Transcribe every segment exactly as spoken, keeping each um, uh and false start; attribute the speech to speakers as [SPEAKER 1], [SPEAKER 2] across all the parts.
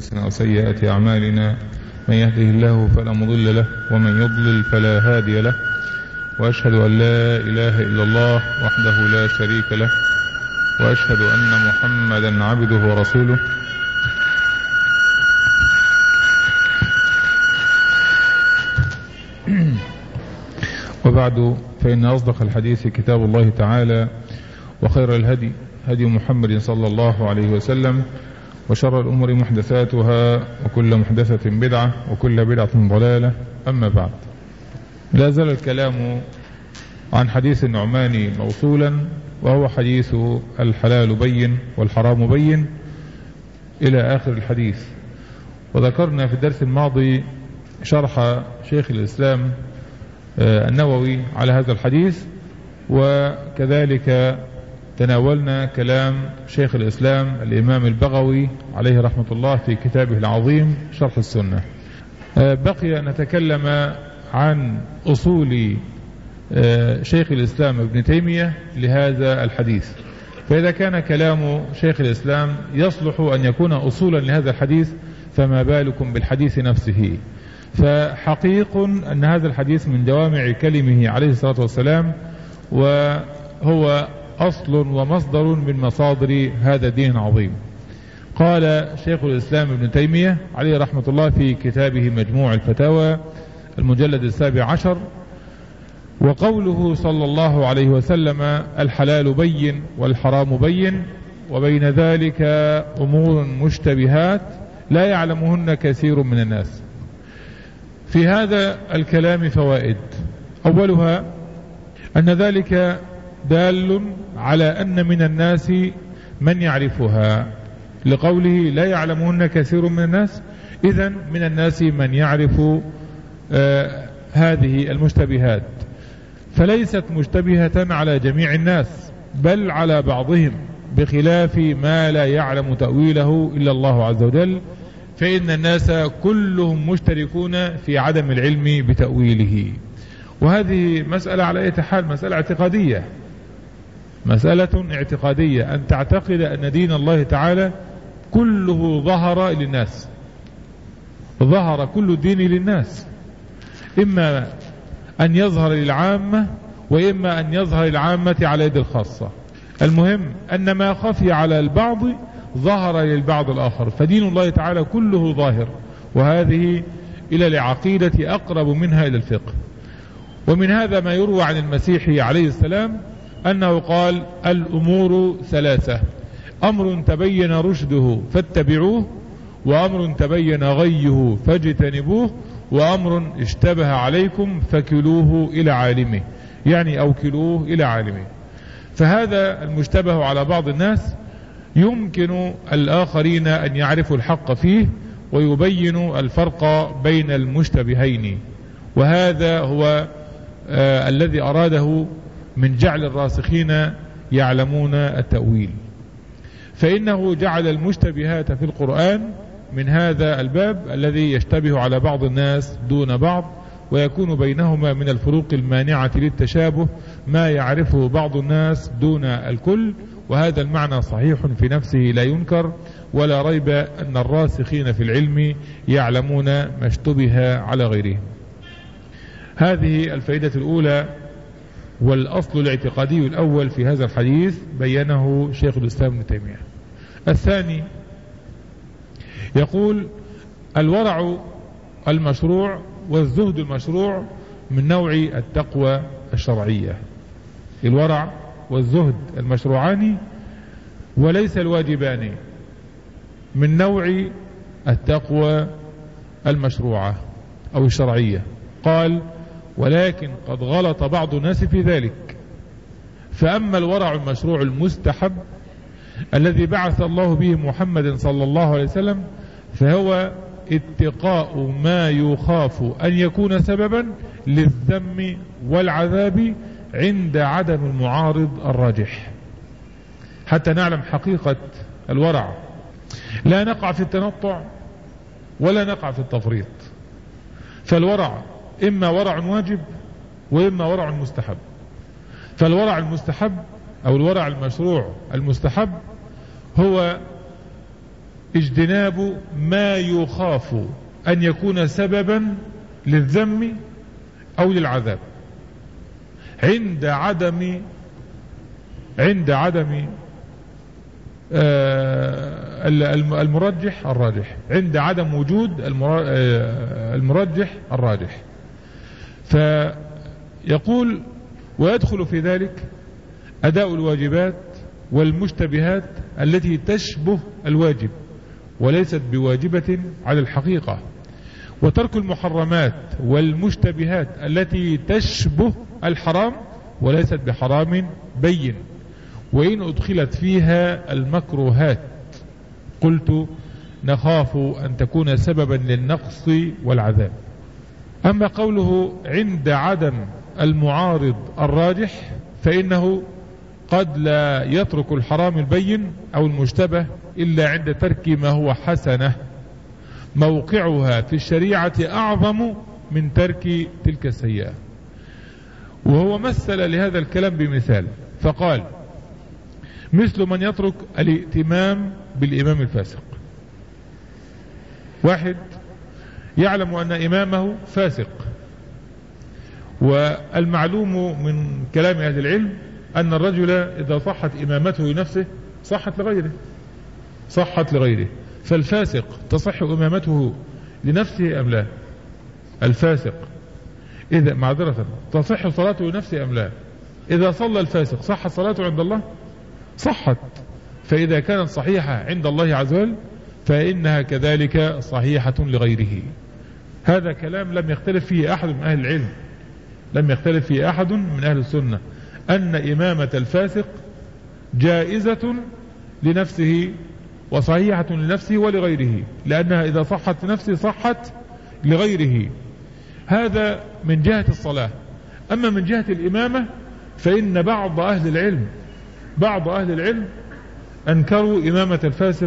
[SPEAKER 1] وسيئات أعمالنا، من يهده الله فلا مضل له ومن يضلل فلا هادي له، وأشهد أن لا إله إلا الله وحده لا شريك له، وأشهد أن محمدا عبده ورسوله. وبعد، فإن أصدق الحديث كتاب الله تعالى، وخير الهدي هدي محمد صلى الله عليه وسلم، وشر الأمور محدثاتها، وكل محدثة بدعة، وكل بدعة ضلالة. أما بعد، لا زال الكلام عن حديث النعمان موصولا، وهو حديث الحلال بين والحرام بين إلى آخر الحديث. وذكرنا في الدرس الماضي شرح شيخ الإسلام النووي على هذا الحديث، وكذلك تناولنا كلام شيخ الإسلام الإمام البغوي عليه رحمة الله في كتابه العظيم شرح السنة. بقي أن نتكلم عن أصول شيخ الإسلام ابن تيمية لهذا الحديث. فإذا كان كلام شيخ الإسلام يصلح أن يكون أصولا لهذا الحديث، فما بالكم بالحديث نفسه؟ فحقيق أن هذا الحديث من جوامع كلمه عليه الصلاة والسلام، وهو أصل ومصدر من مصادر هذا الدين العظيم. قال شيخ الإسلام ابن تيمية عليه رحمة الله في كتابه مجموع الفتاوى المجلد السابع عشر: وقوله صلى الله عليه وسلم: الحلال بين والحرام بين، وبين ذلك أمور مشتبهات لا يعلمهن كثير من الناس. في هذا الكلام فوائد. أولها أن ذلك دال على أن من الناس من يعرفها، لقوله لا يعلمهن كثير من الناس. إذن من الناس من يعرف آه هذه المشتبهات، فليست مشتبهة على جميع الناس، بل على بعضهم، بخلاف ما لا يعلم تأويله إلا الله عز وجل، فإن الناس كلهم مشتركون في عدم العلم بتأويله. وهذه مسألة على أي حال مسألة اعتقادية، مسألة اعتقادية، أن تعتقد أن دين الله تعالى كله ظهر للناس، ظهر كل الدين للناس، إما أن يظهر للعامة، وإما أن يظهر للعامة على يد الخاصة. المهم أن ما خفي على البعض ظهر للبعض الآخر، فدين الله تعالى كله ظاهر، وهذه إلى العقيدة أقرب منها إلى الفقه. ومن هذا ما يروى عن المسيح عليه السلام أنه قال: الأمور ثلاثة: أمر تبين رشده فاتبعوه، وأمر تبين غيه فاجتنبوه، وأمر اشتبه عليكم فكلوه إلى عالمه، يعني أوكلوه إلى عالمه. فهذا المشتبه على بعض الناس يمكن الآخرين أن يعرفوا الحق فيه ويبينوا الفرق بين المشتبهين، وهذا هو آه الذي أراده من جعل الراسخين يعلمون التأويل. فإنه جعل المشتبهات في القرآن من هذا الباب الذي يشتبه على بعض الناس دون بعض، ويكون بينهما من الفروق المانعة للتشابه ما يعرفه بعض الناس دون الكل. وهذا المعنى صحيح في نفسه لا ينكر، ولا ريب أن الراسخين في العلم يعلمون ما اشتبه على غيرهم. هذه الفائدة الأولى والأصل الاعتقادي الأول في هذا الحديث بينه شيخ الإسلام ابن تيمية. الثاني يقول: الورع المشروع والزهد المشروع من نوع التقوى الشرعية. الورع والزهد المشروعان وليس الواجبان، من نوع التقوى المشروعة أو الشرعية. قال: ولكن قد غلط بعض الناس في ذلك. فأما الورع المشروع المستحب الذي بعث الله به محمد صلى الله عليه وسلم، فهو اتقاء ما يخاف أن يكون سببا للذم والعذاب عند عدم المعارض الراجح، حتى نعلم حقيقة الورع، لا نقع في التنطع ولا نقع في التفريط. فالورع إما ورع واجب وإما ورع مستحب. فالورع المستحب أو الورع المشروع المستحب هو اجتناب ما يخاف أن يكون سببا للذم أو للعذاب عند عدم عند عدم المرجح الراجح عند عدم وجود المرجح الراجح. فيقول ويدخل في ذلك أداء الواجبات والمشتبهات التي تشبه الواجب وليست بواجبة على الحقيقة، وترك المحرمات والمشتبهات التي تشبه الحرام وليست بحرام بين، وإن أدخلت فيها المكروهات قلت نخاف أن تكون سببا للنقص والعذاب. أما قوله عند عدم المعارض الراجح فإنه قد لا يترك الحرام البين أو المشتبه إلا عند ترك ما هو حسنة موقعها في الشريعة أعظم من ترك تلك السيئة. وهو مثل لهذا الكلام بمثال فقال مثل من يترك الائتمام بالإمام الفاسق. واحد يعلم أن إمامه فاسق، والمعلوم من كلام أهل العلم أن الرجل إذا صحت إمامته لنفسه صحت لغيره صحت لغيره فالفاسق تصح إمامته لنفسه أم لا؟ الفاسق إذا معذرة تصح صلاته لنفسه أم لا؟ إذا صلى الفاسق صحت صلاته عند الله؟ صحت. فإذا كانت صحيحة عند الله عز وجل فإنها كذلك صحيحة لغيره. هذا كلام لم يختلف فيه أحد من أهل العلم، لم يختلف فيه أحد من أهل السنة أن إمامة الفاسق جائزة لنفسه وصحيحة لنفسه ولغيره، لأنها إذا صحت لنفسه صحت لغيره. هذا من جهة الصلاة. أما من جهة الإمامة فإن بعض أهل العلم بعض أهل العلم أنكروا إمامة الفاسق،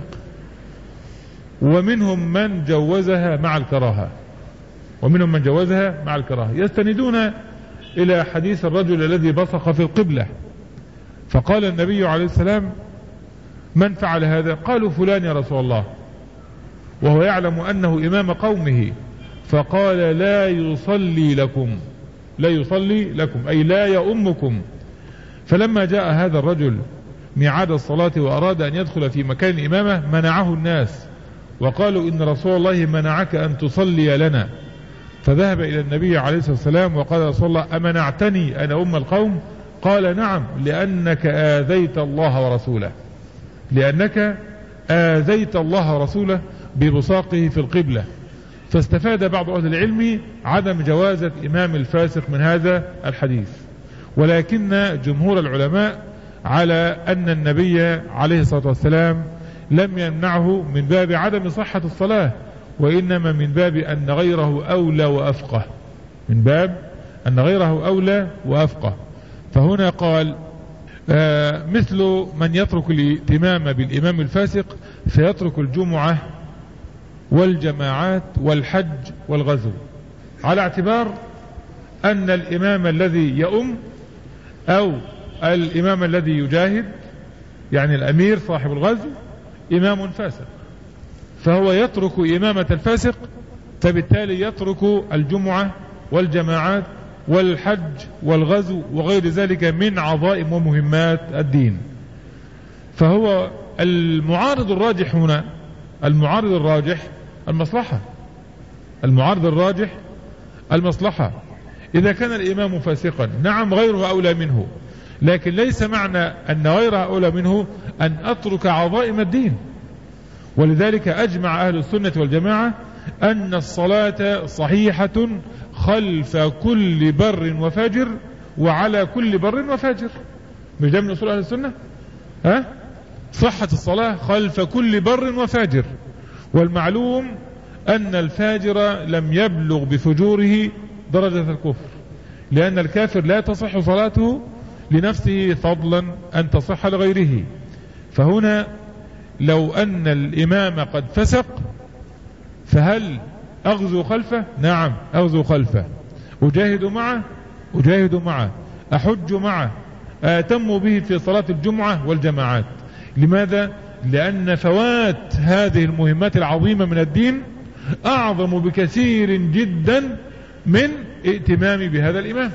[SPEAKER 1] ومنهم من جوزها مع الكراهة ومنهم من جوزها مع الكراهة يستندون إلى حديث الرجل الذي بصق في القبلة فقال النبي عليه السلام من فعل هذا؟ قالوا فلان يا رسول الله، وهو يعلم أنه إمام قومه، فقال لا يصلي لكم لا يصلي لكم أي لا يؤمكم. فلما جاء هذا الرجل ميعاد الصلاة وأراد أن يدخل في مكان الإمامة منعه الناس وقالوا إن رسول الله منعك أن تصلي لنا. فذهب إلى النبي عليه الصلاة والسلام وقال رسول الله أمنعتني أن أم القوم؟ قال نعم لأنك آذيت الله ورسوله لأنك آذيت الله ورسوله ببصاقه في القبلة. فاستفاد بعض أهل العلم عدم جوازة إمام الفاسق من هذا الحديث، ولكن جمهور العلماء على أن النبي عليه الصلاة والسلام لم يمنعه من باب عدم صحة الصلاة، وإنما من باب أن غيره أولى وأفقه من باب أن غيره أولى وأفقه. فهنا قال آه مثل من يترك الائتمام بالإمام الفاسق فيترك الجمعة والجماعات والحج والغزو، على اعتبار أن الإمام الذي يؤم أو الإمام الذي يجاهد يعني الأمير صاحب الغزو إمام فاسق، فهو يترك إمامة الفاسق، فبالتالي يترك الجمعة والجماعات والحج والغزو وغير ذلك من عظائم ومهمات الدين. فهو المعارض الراجح هنا المعارض الراجح المصلحة المعارض الراجح المصلحة. إذا كان الإمام فاسقا نعم غيره أولى منه، لكن ليس معنى أن غيره أولى منه أن أترك عظائم الدين. ولذلك أجمع أهل السنة والجماعة أن الصلاة صحيحة خلف كل بر وفاجر وعلى كل بر وفاجر. مش ده من أصول أهل السنة؟ ها؟ صحة الصلاة خلف كل بر وفاجر، والمعلوم أن الفاجر لم يبلغ بفجوره درجة الكفر، لأن الكافر لا تصح صلاته لنفسه فضلا أن تصح لغيره. فهنا لو أن الإمام قد فسق فهل أغزو خلفه؟ نعم أغزو خلفه، أجاهد معه أجاهد معه أحج معه، أتم به في صلاة الجمعة والجماعات. لماذا؟ لأن فوات هذه المهمات العظيمة من الدين أعظم بكثير جدا من ائتمام بهذا الإمام.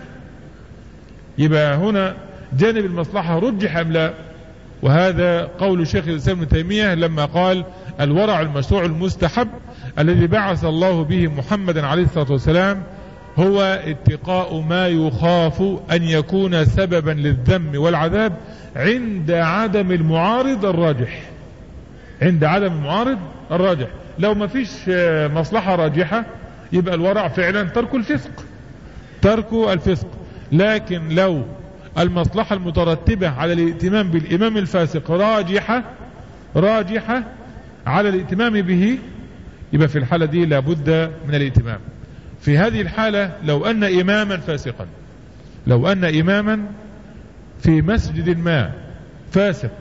[SPEAKER 1] يبقى هنا جانب المصلحة رجح أم لا؟ وهذا قول شيخ الإسلام ابن تيمية لما قال الورع المشروع المستحب الذي بعث الله به محمدا عليه الصلاة والسلام هو اتقاء ما يخاف أن يكون سببا للذم والعذاب عند عدم المعارض الراجح. عند عدم المعارض الراجح لو ما فيش مصلحة راجحة يبقى الورع فعلا ترك الفسق ترك الفسق. لكن لو المصلحة المترتبة على الائتمام بالإمام الفاسق راجحة راجحة على الائتمام به يبقى في الحالة دي لابد من الائتمام. في هذه الحالة لو أن إماما فاسقا لو أن إماما في مسجد ما فاسق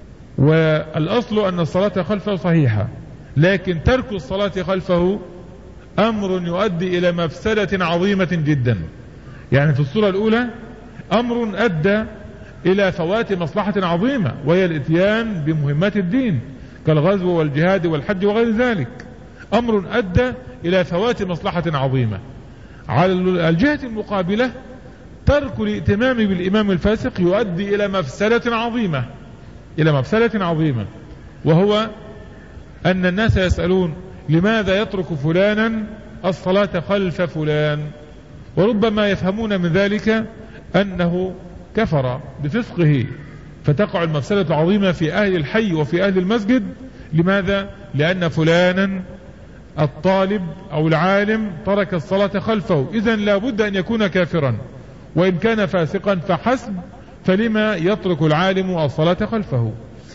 [SPEAKER 1] والأصل أن الصلاة خلفه صحيحة لكن ترك الصلاة خلفه أمر يؤدي إلى مفسدة عظيمة جدا. يعني في الصورة الأولى أمر أدى إلى فوات مصلحة عظيمة وهي الاتيان بمهمات الدين كالغزو والجهاد والحج وغير ذلك. أمر أدى إلى فوات مصلحة عظيمة. على الجهة المقابلة ترك الائتمام بالإمام الفاسق يؤدي إلى مفسدة عظيمة إلى مفسدة عظيمة وهو أن الناس يسألون لماذا يترك فلانا الصلاة خلف فلان وربما يفهمون من ذلك أنه كفر بفسقه فتقع المفسدة العظيمة في أهل الحي وفي أهل المسجد. لماذا؟ لأن فلانا الطالب أو العالم ترك الصلاة خلفه إذن لا بد أن يكون كافرا وإن كان فاسقا فحسب فلما يترك العالم الصلاة خلفه.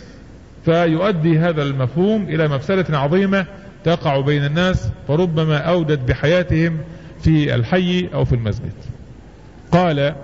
[SPEAKER 1] فيؤدي هذا المفهوم إلى مفسدة عظيمة تقع بين الناس فربما أودت بحياتهم في الحي أو في المسجد. قال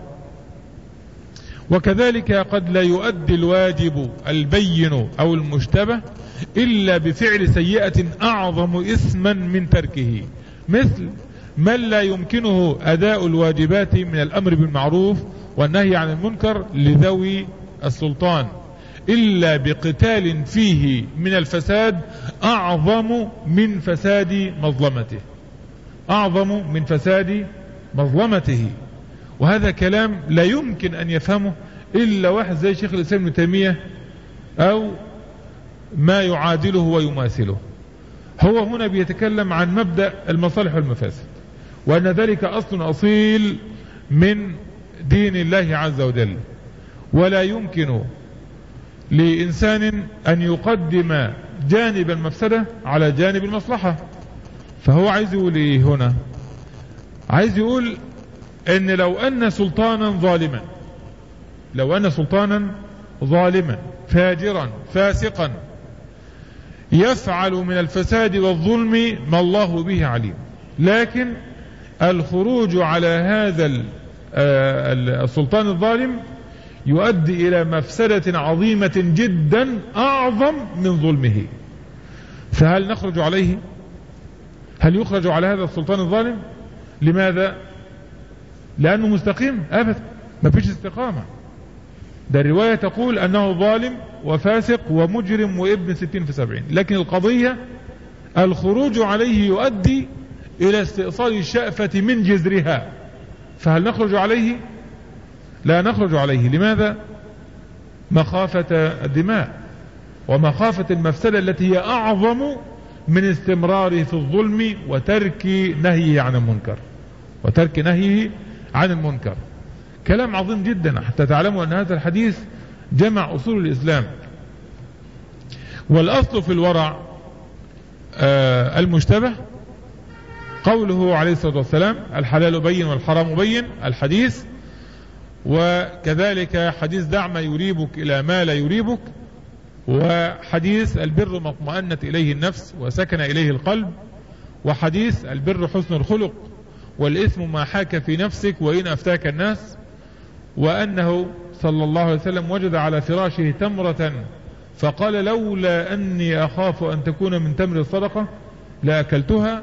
[SPEAKER 1] وكذلك قد لا يؤدي الواجب البين أو المشتبه إلا بفعل سيئة أعظم إثما من تركه مثل من لا يمكنه أداء الواجبات من الأمر بالمعروف والنهي عن المنكر لذوي السلطان إلا بقتال فيه من الفساد أعظم من فساد مظلمته أعظم من فساد مظلمته. وهذا كلام لا يمكن أن يفهمه إلا واحد زي شيخ الإسلام ابن تيمية أو ما يعادله ويماثله. هو هنا بيتكلم عن مبدأ المصالح والمفاسد وأن ذلك أصل أصيل من دين الله عز وجل ولا يمكن لإنسان أن يقدم جانب المفسدة على جانب المصلحة. فهو عايز يقول إيه هنا؟ عايز يقول ان لو ان سلطانا ظالما لو ان سلطانا ظالما فاجرا فاسقا يفعل من الفساد والظلم ما الله به عليم لكن الخروج على هذا السلطان الظالم يؤدي الى مفسدة عظيمة جدا اعظم من ظلمه. فهل نخرج عليه؟ هل يخرج على هذا السلطان الظالم؟ لماذا؟ لأنه مستقيم؟ أبدا ما فيش استقامة. ده الرواية تقول أنه ظالم وفاسق ومجرم وابن ستين في سبعين لكن القضية الخروج عليه يؤدي إلى استئصال الشأفة من جذرها. فهل نخرج عليه؟ لا نخرج عليه. لماذا؟ مخافة الدماء ومخافة المفسدة التي هي أعظم من استمراره في الظلم وترك نهيه عن المنكر وترك نهيه عن المنكر. كلام عظيم جدا حتى تعلموا أن هذا الحديث جمع أصول الإسلام. والأصل في الورع آه المشتبه قوله عليه الصلاة والسلام الحلال بين والحرام بين الحديث وكذلك حديث دع ما يريبك إلى ما لا يريبك وحديث البر ما اطمأنت إليه النفس وسكن إليه القلب وحديث البر حسن الخلق والإثم ما حاك في نفسك وإن أفتاك الناس وأنه صلى الله عليه وسلم وجد على فراشه تمرة فقال لولا أني أخاف أن تكون من تمر الصدقة لأكلتها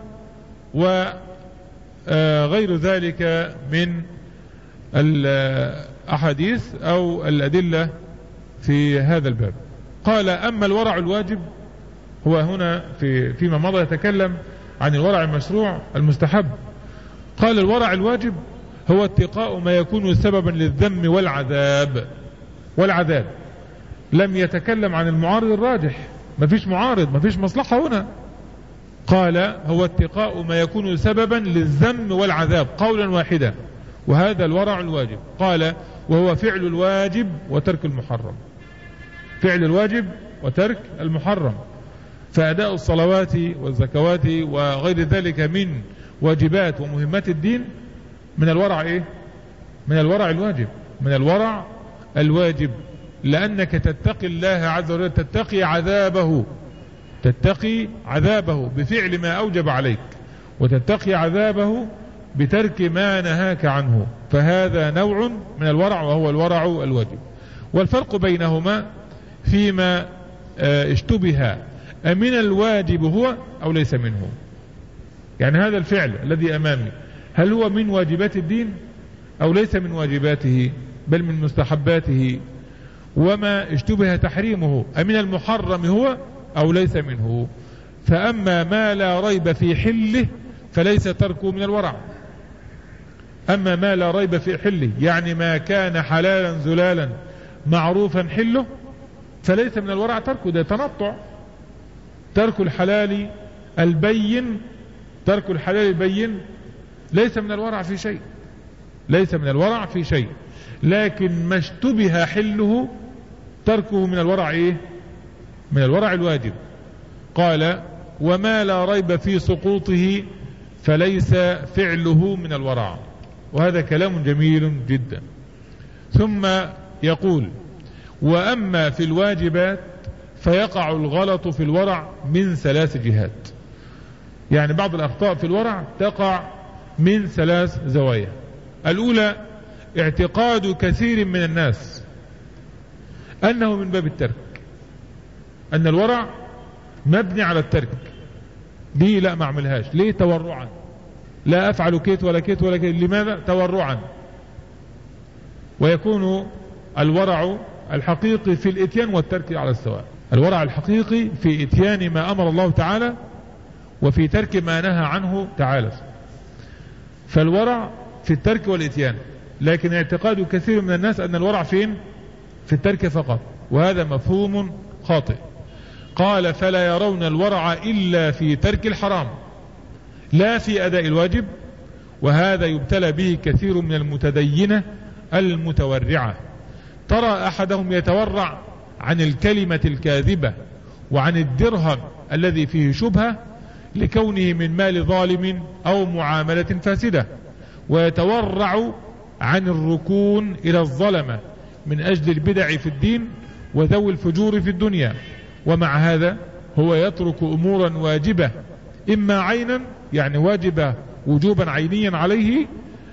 [SPEAKER 1] وغير ذلك من الأحاديث أو الأدلة في هذا الباب. قال أما الورع الواجب، هو هنا في فيما مضى يتكلم عن الورع المشروع المستحب. قال الورع الواجب هو اتقاء ما يكون سببا للذم والعذاب والعذاب لم يتكلم عن المعارض الراجح، ما فيش معارض، ما فيش مصلحة هنا. قال هو اتقاء ما يكون سببا للذم والعذاب قولا واحدا، وهذا الورع الواجب. قال وهو فعل الواجب وترك المحرم، فعل الواجب وترك المحرم. فأداء الصلوات والزكوات وغير ذلك من واجبات ومهمات الدين من الورع ايه؟ من الورع الواجب، من الورع الواجب، لأنك تتقي الله عز وجل، تتقي عذابه، تتقي عذابه بفعل ما أوجب عليك، وتتقي عذابه بترك ما نهاك عنه. فهذا نوع من الورع وهو الورع الواجب. والفرق بينهما فيما اشتبه أمن الواجب هو أو ليس منه. يعني هذا الفعل الذي أمامي هل هو من واجبات الدين أو ليس من واجباته بل من مستحباته؟ وما اشتبه تحريمه أمن المحرم هو أو ليس منه؟ فأما ما لا ريب في حله فليس تركه من الورع. أما ما لا ريب في حله يعني ما كان حلالا زلالا معروفا حله فليس من الورع تركه، ده تنطع. ترك الحلال البين، ترك الحلال البين ليس من الورع في شيء، ليس من الورع في شيء. لكن ما اشتبه حله تركه من الورع ايه؟ من الورع الواجب. قال وما لا ريب في سقوطه فليس فعله من الورع. وهذا كلام جميل جدا. ثم يقول وأما في الواجبات فيقع الغلط في الورع من ثلاث جهات. يعني بعض الأخطاء في الورع تقع من ثلاث زوايا. الأولى اعتقاد كثير من الناس أنه من باب الترك، أن الورع مبني على الترك. دي لا ما اعملهاش، ليه؟ تورعا، لا أفعل كيت ولا كيت ولا كيت. لماذا؟ تورعا. ويكون الورع الحقيقي في الاتيان والترك على السواء. الورع الحقيقي في اتيان ما أمر الله تعالى وفي ترك ما نهى عنه تعالى. فالورع في الترك والاتيان، لكن اعتقاد كثير من الناس أن الورع فين؟ في الترك فقط، وهذا مفهوم خاطئ. قال فلا يرون الورع إلا في ترك الحرام لا في أداء الواجب، وهذا يبتلى به كثير من المتدينة المتورعة. ترى أحدهم يتورع عن الكلمة الكاذبة وعن الدرهم الذي فيه شبهة لكونه من مال ظالم أو معاملة فاسدة، ويتورع عن الركون إلى الظلمة من أجل البدع في الدين وذوي الفجور في الدنيا. ومع هذا هو يترك أمورا واجبة إما عينا يعني واجبة وجوبا عينيا عليه،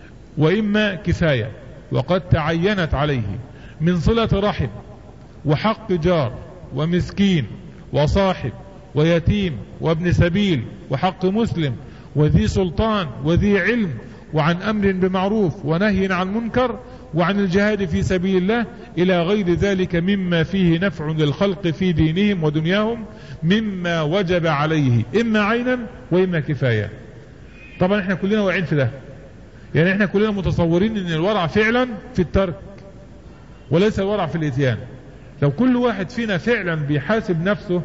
[SPEAKER 1] وإما كفاية وقد تعينت عليه من صلة رحم وحق جار ومسكين وصاحب ويتيم وابن سبيل وحق مسلم وذي سلطان وذي علم، وعن أمر بمعروف ونهي عن منكر، وعن الجهاد في سبيل الله، إلى غير ذلك مما فيه نفع للخلق في دينهم ودنياهم مما وجب عليه إما عينا وإما كفاية. طبعا احنا كلنا واعين في ده، يعني احنا كلنا متصورين ان الورع فعلا في الترك وليس الورع في الاتيان. لو كل واحد فينا فعلا بيحاسب نفسه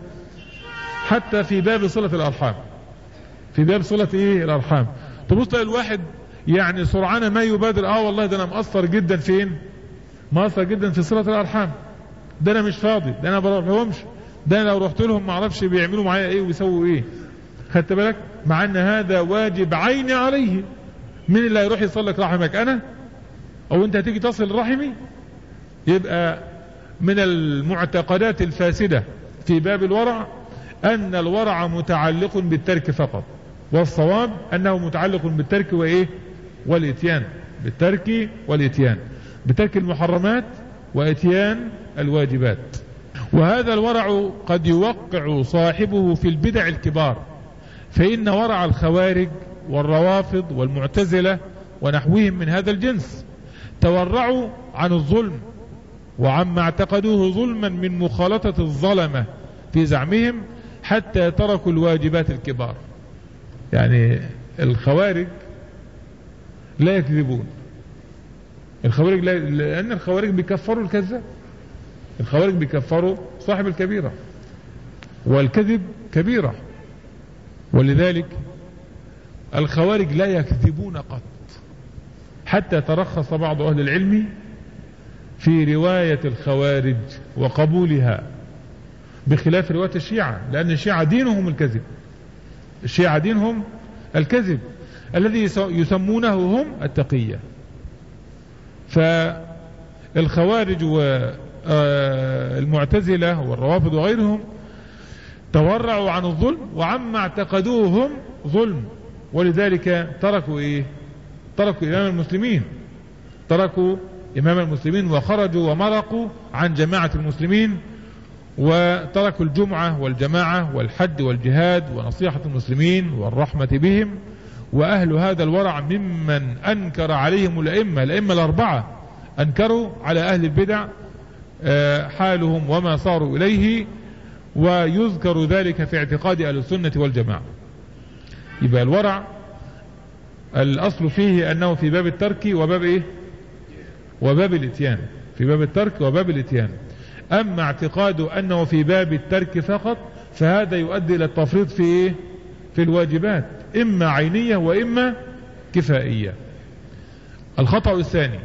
[SPEAKER 1] حتى في باب صلة الأرحام، في باب صلة ايه الأرحام، تبص الواحد يعني سرعان ما يبادر اه والله ده انا مقصر جدا فين؟ مقصر جدا في صلة الأرحام، ده انا مش فاضي، ده انا بروح لهمش، ده انا لو رحت لهم ما اعرفش بيعملوا معايا ايه ويسووا ايه. خدت بالك؟ مع ان هذا واجب عيني عليه. مين اللي هيروح يصلك رحمك؟ انا؟ او انت هتيجي تصل رحمي؟ يبقى من المعتقدات الفاسدة في باب الورع ان الورع متعلق بالترك فقط، والصواب انه متعلق بالترك وايه؟ والاتيان، بالترك والاتيان، بترك المحرمات واتيان الواجبات. وهذا الورع قد يوقع صاحبه في البدع الكبار، فإن ورع الخوارج والروافض والمعتزلة ونحوهم من هذا الجنس تورعوا عن الظلم وعما اعتقدوه ظلما من مخالطة الظلمة في زعمهم حتى تركوا الواجبات الكبار. يعني الخوارج لا يكذبون، الخوارج لا، لأن الخوارج بيكفروا الكذاب، الخوارج بيكفروا صاحب الكبيرة، والكذب كبيرة، ولذلك الخوارج لا يكذبون قط. حتى ترخص بعض أهل العلم في رواية الخوارج وقبولها بخلاف رواية الشيعة، لأن الشيعة دينهم الكذب، الشيعة دينهم الكذب الذي يسمونه هم التقية. فالخوارج والمعتزلة والروافض وغيرهم تورعوا عن الظلم وعما اعتقدوه هم ظلم، ولذلك تركوا ايه؟ تركوا إمام المسلمين، تركوا إمام المسلمين وخرجوا ومرقوا عن جماعة المسلمين، وتركوا الجمعة والجماعة والحد والجهاد ونصيحة المسلمين والرحمة بهم. وأهل هذا الورع ممن أنكر عليهم الأئمة، الأئمة الأربعة أنكروا على أهل البدع حالهم وما صاروا إليه، ويذكر ذلك في اعتقاد أهل السنة والجماعة. يبقى الورع الأصل فيه أنه في باب الترك وباب إيه؟ وباب الاتيان، في باب الترك وباب الاتيان. أما اعتقاده أنه في باب الترك فقط فهذا يؤدي إلى التفريط في إيه؟ في الواجبات، إما عينية وإما كفائية. الخطأ الثاني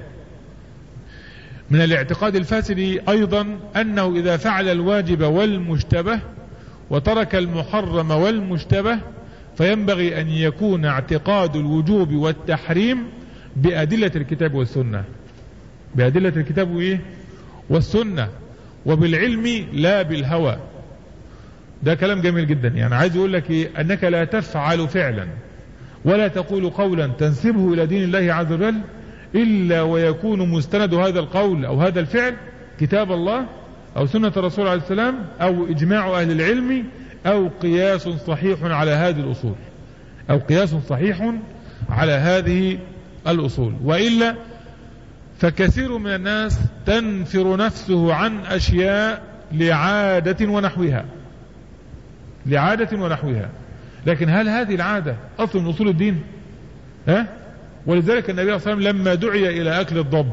[SPEAKER 1] من الاعتقاد الفاسد أيضا أنه إذا فعل الواجب والمشتبه وترك المحرم والمشتبه فينبغي أن يكون اعتقاد الوجوب والتحريم بأدلة الكتاب والسنة، بأدلة الكتاب وإيه؟ والسنة، وبالعلم لا بالهوى. ده كلام جميل جدا. يعني عايز يقول لك إيه؟ أنك لا تفعل فعلا ولا تقول قولا تنسبه إلى دين الله عز وجل إلا ويكون مستند هذا القول أو هذا الفعل كتاب الله أو سنة الرسول عليه السلام أو إجماع أهل العلم أو قياس صحيح على هذه الأصول، أو قياس صحيح على هذه الأصول. وإلا فكثير من الناس تنفر نفسه عن أشياء لعادة ونحوها، لعادة ونحوها، لكن هل هذه العادة أصل من أصول الدين؟ ها؟ ولذلك النبي صلى الله عليه وسلم لما دعي إلى أكل الضب،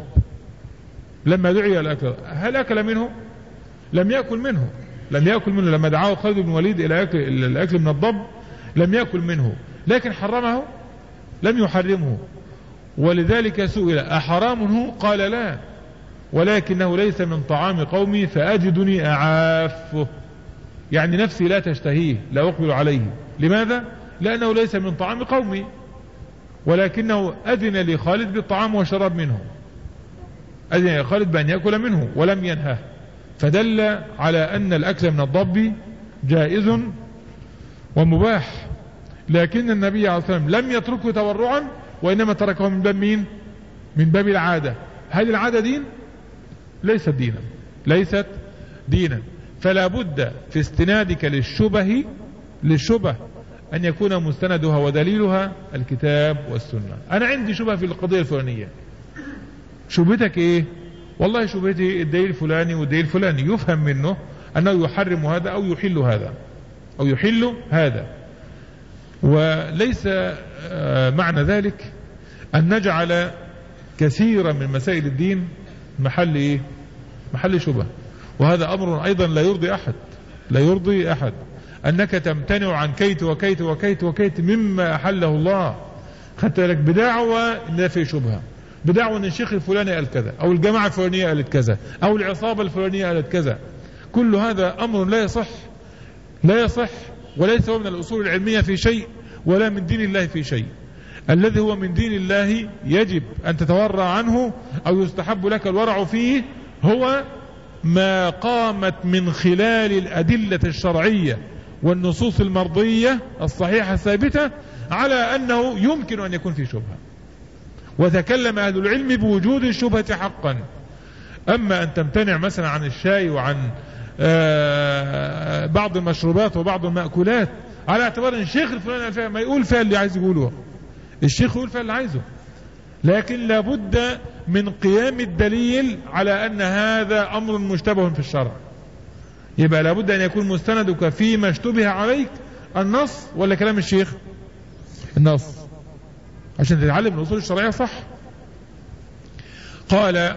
[SPEAKER 1] لما دعي إلى أكل، هل أكل منه؟ لم يأكل منه، لم يأكل منه. لما دعاه خالد بن الوليد إلى أكل, إلى الأكل من الضب لم يأكل منه، لكن حرمه؟ لم يحرمه. ولذلك سئل أحرام هو؟ قال لا، ولكنه ليس من طعام قومي فأجدني أعافه، يعني نفسي لا تشتهيه، لا أقبل عليه. لماذا؟ لأنه ليس من طعام قومي، ولكنه أذن لخالد بالطعام وشرب منه، أذن لخالد بأن يأكل منه ولم ينهه، فدل على أن الأكل من الضب جائز ومباح. لكن النبي عليه الصلاة والسلام لم يتركه تورعا، وإنما تركه من باب مين؟ من باب العادة. هل العادة دين؟ ليست دينا، ليست دينا. فلا بد في استنادك للشبه للشبه أن يكون مستندها ودليلها الكتاب والسنة. أنا عندي شبهة في القضية الفلانية، شبهتك إيه؟ والله شبهتي الدليل الفلاني والدليل الفلاني، يفهم منه أنه يحرم هذا أو يحل هذا أو يحل هذا. وليس معنى ذلك أن نجعل كثيرا من مسائل الدين محل إيه؟ محل شبه، وهذا أمر أيضا لا يرضي أحد، لا يرضي أحد أنك تمتنع عن كيت وكيت وكيت وكيت مما أحله الله. خدت لك بدعوة إن في شبهة، بدعوة أن الشيخ الفلاني قال كذا، أو الجماعة الفلانية قالت كذا، أو العصابة الفلانية قالت كذا. كل هذا أمر لا يصح، لا يصح، وليس هو من الأصول العلمية في شيء ولا من دين الله في شيء. الذي هو من دين الله يجب أن تتورع عنه أو يستحب لك الورع فيه هو ما قامت من خلال الأدلة الشرعية والنصوص المرضية الصحيحة الثابتة على أنه يمكن أن يكون في شبهة، وتكلم أهل العلم بوجود الشبهة حقا. أما أن تمتنع مثلا عن الشاي وعن بعض المشروبات وبعض المأكولات على اعتبار أن الشيخ الفلاني ما يقول فيها اللي عايز يقوله، الشيخ يقول فيها اللي عايزه، لكن لابد من قيام الدليل على أن هذا أمر مشتبه في الشرع. يبقى لابد أن يكون مستندك فيما اشتبه عليك النص ولا كلام الشيخ؟ النص، عشان تتعلم الأصول الشرعية صح. قال: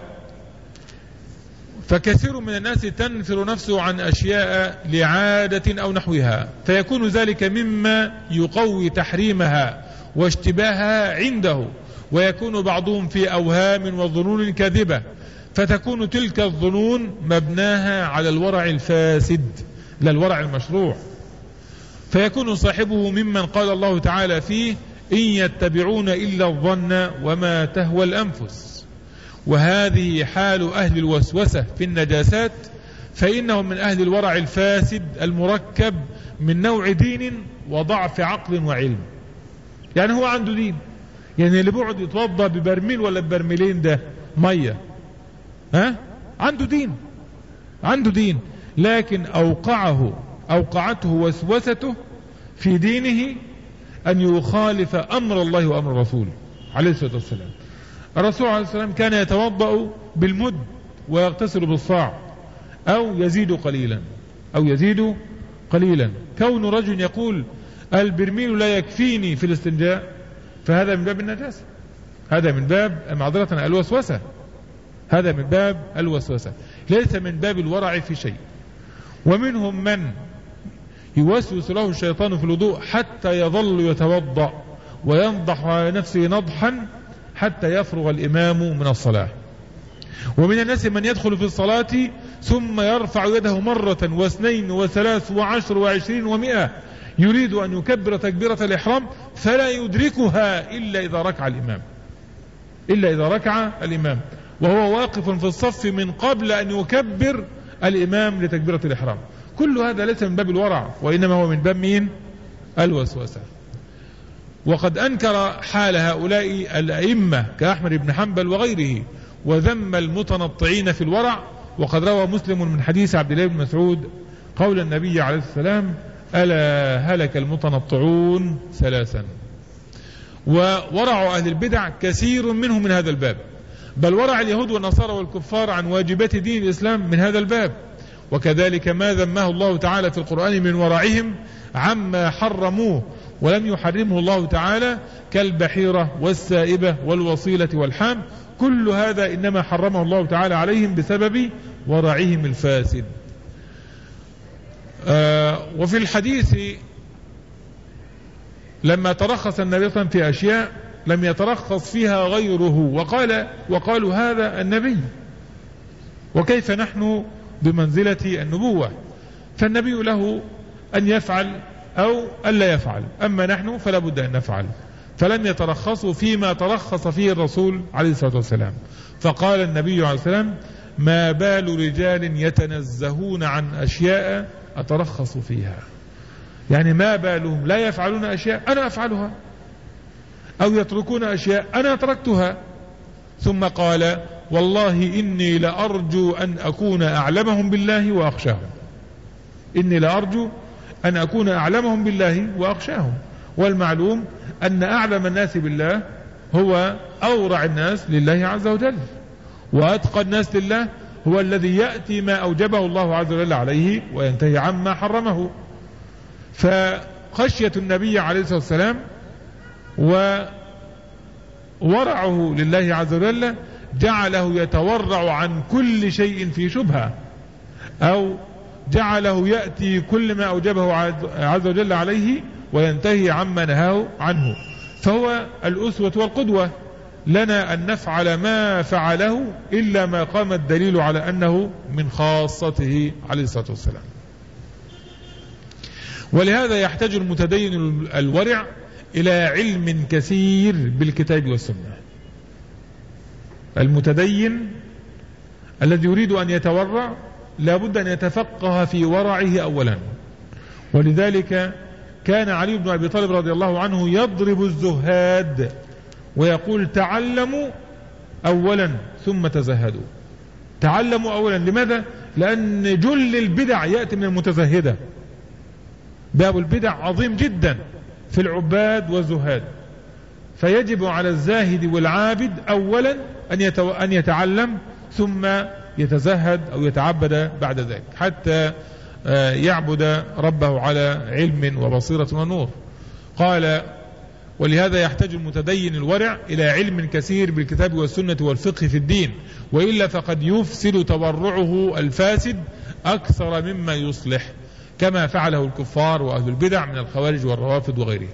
[SPEAKER 1] فكثير من الناس تنفر نفسه عن أشياء لعادة أو نحوها، فيكون ذلك مما يقوي تحريمها واشتباهها عنده، ويكون بعضهم في أوهام وظنون كاذبة، فتكون تلك الظنون مبناها على الورع الفاسد لا الورع المشروع، فيكون صاحبه ممن قال الله تعالى فيه: إن يتبعون إلا الظن وما تهوى الأنفس. وهذه حال أهل الوسوسة في النجاسات، فإنهم من أهل الورع الفاسد المركب من نوع دين وضعف عقل وعلم. يعني هو عنده دين، يعني اللي بيقعد يتوضى ببرميل ولا ببرميلين ده مية، ها؟ عنده دين، عنده دين، لكن أوقعه أوقعته وسوسته في دينه أن يخالف أمر الله وأمر الرسول عليه الصلاة والسلام. الرسول عليه الصلاة والسلام كان يتوضأ بالمد ويغتسل بالصاع أو يزيد قليلا أو يزيد قليلا. كون رجل يقول البرميل لا يكفيني في الاستنجاء فهذا من باب النجاسة، هذا من باب معذرة الوسوسة، هذا من باب الوسوسة، ليس من باب الورع في شيء. ومنهم من يوسوس له الشيطان في الوضوء حتى يظل يتوضأ وينضح على نفسه نضحا حتى يفرغ الإمام من الصلاة. ومن الناس من يدخل في الصلاة ثم يرفع يده مرة واثنين وثلاث وعشر وعشرين ومئة، يريد أن يكبر تكبيرة الإحرام فلا يدركها إلا إذا ركع الإمام إلا إذا ركع الإمام وهو واقف في الصف من قبل أن يكبر الإمام لتكبيرة الإحرام. كل هذا ليس من باب الورع، وإنما هو من باب مين؟ الوسوسة. وقد أنكر حال هؤلاء الأئمة كأحمد بن حنبل وغيره، وذم المتنطعين في الورع. وقد روى مسلم من حديث عبد الله بن مسعود قول النبي عليه السلام: ألا هلك المتنطعون ثلاثا. وورع أهل البدع كثير منهم من هذا الباب، بل ورع اليهود والنصارى والكفار عن واجبات دين الإسلام من هذا الباب. وكذلك ما ذمه الله تعالى في القرآن من ورعهم عما حرموه ولم يحرمه الله تعالى كالبحيرة والسائبة والوصيلة والحام، كل هذا إنما حرمه الله تعالى عليهم بسبب ورعهم الفاسد. آه وفي الحديث لما ترخص النبي صلى الله عليه وسلم في أشياء لم يترخص فيها غيره، وقال وقالوا هذا النبي، وكيف نحن بمنزلة النبوة؟ فالنبي له أن يفعل أو ألا يفعل، أما نحن فلا بد أن نفعل. فلم يترخصوا فيما ترخص فيه الرسول عليه الصلاة والسلام. فقال النبي عليه الصلاة والسلام: ما بال رجال يتنزهون عن أشياء أترخص فيها. يعني ما بالهم لا يفعلون أشياء أنا أفعلها، أو يتركون أشياء أنا تركتها. ثم قال: والله إني لأرجو أن أكون أعلمهم بالله وأخشاهم. إني لأرجو أن أكون أعلمهم بالله وأخشاهم. والمعلوم أن أعلم الناس بالله هو أورع الناس لله عز وجل، وأتقى الناس لله هو الذي يأتي ما أوجبه الله عز وجل عليه وينتهي عما حرمه. فخشية النبي عليه الصلاة والسلام وورعه لله عز وجل جعله يتورع عن كل شيء في شبهة، أو جعله يأتي كل ما أوجبه عز وجل عليه وينتهي عما نهاه عنه. فهو الأسوة والقدوة لنا أن نفعل ما فعله إلا ما قام الدليل على أنه من خاصته عليه الصلاة والسلام. ولهذا يحتاج المتدين الورع إلى علم كثير بالكتاب والسنة. المتدين الذي يريد أن يتورع لابد أن يتفقه في ورعه أولا. ولذلك كان علي بن أبي طالب رضي الله عنه يضرب الزهاد ويقول: تعلموا أولا ثم تزهدوا. تعلموا أولا، لماذا؟ لأن جل البدع يأتي من المتزهدة. باب البدع عظيم جدا في العباد والزهاد. فيجب على الزاهد والعابد أولا أن يتعلم ثم يتزهد أو يتعبد بعد ذلك حتى يعبد ربه على علم وبصيرة ونور. قال: ولهذا يحتاج المتدين الورع إلى علم كثير بالكتاب والسنة والفقه في الدين، وإلا فقد يفسد تورعه الفاسد أكثر مما يصلح، كما فعله الكفار وأهل البدع من الخوارج والروافض وغيرهم.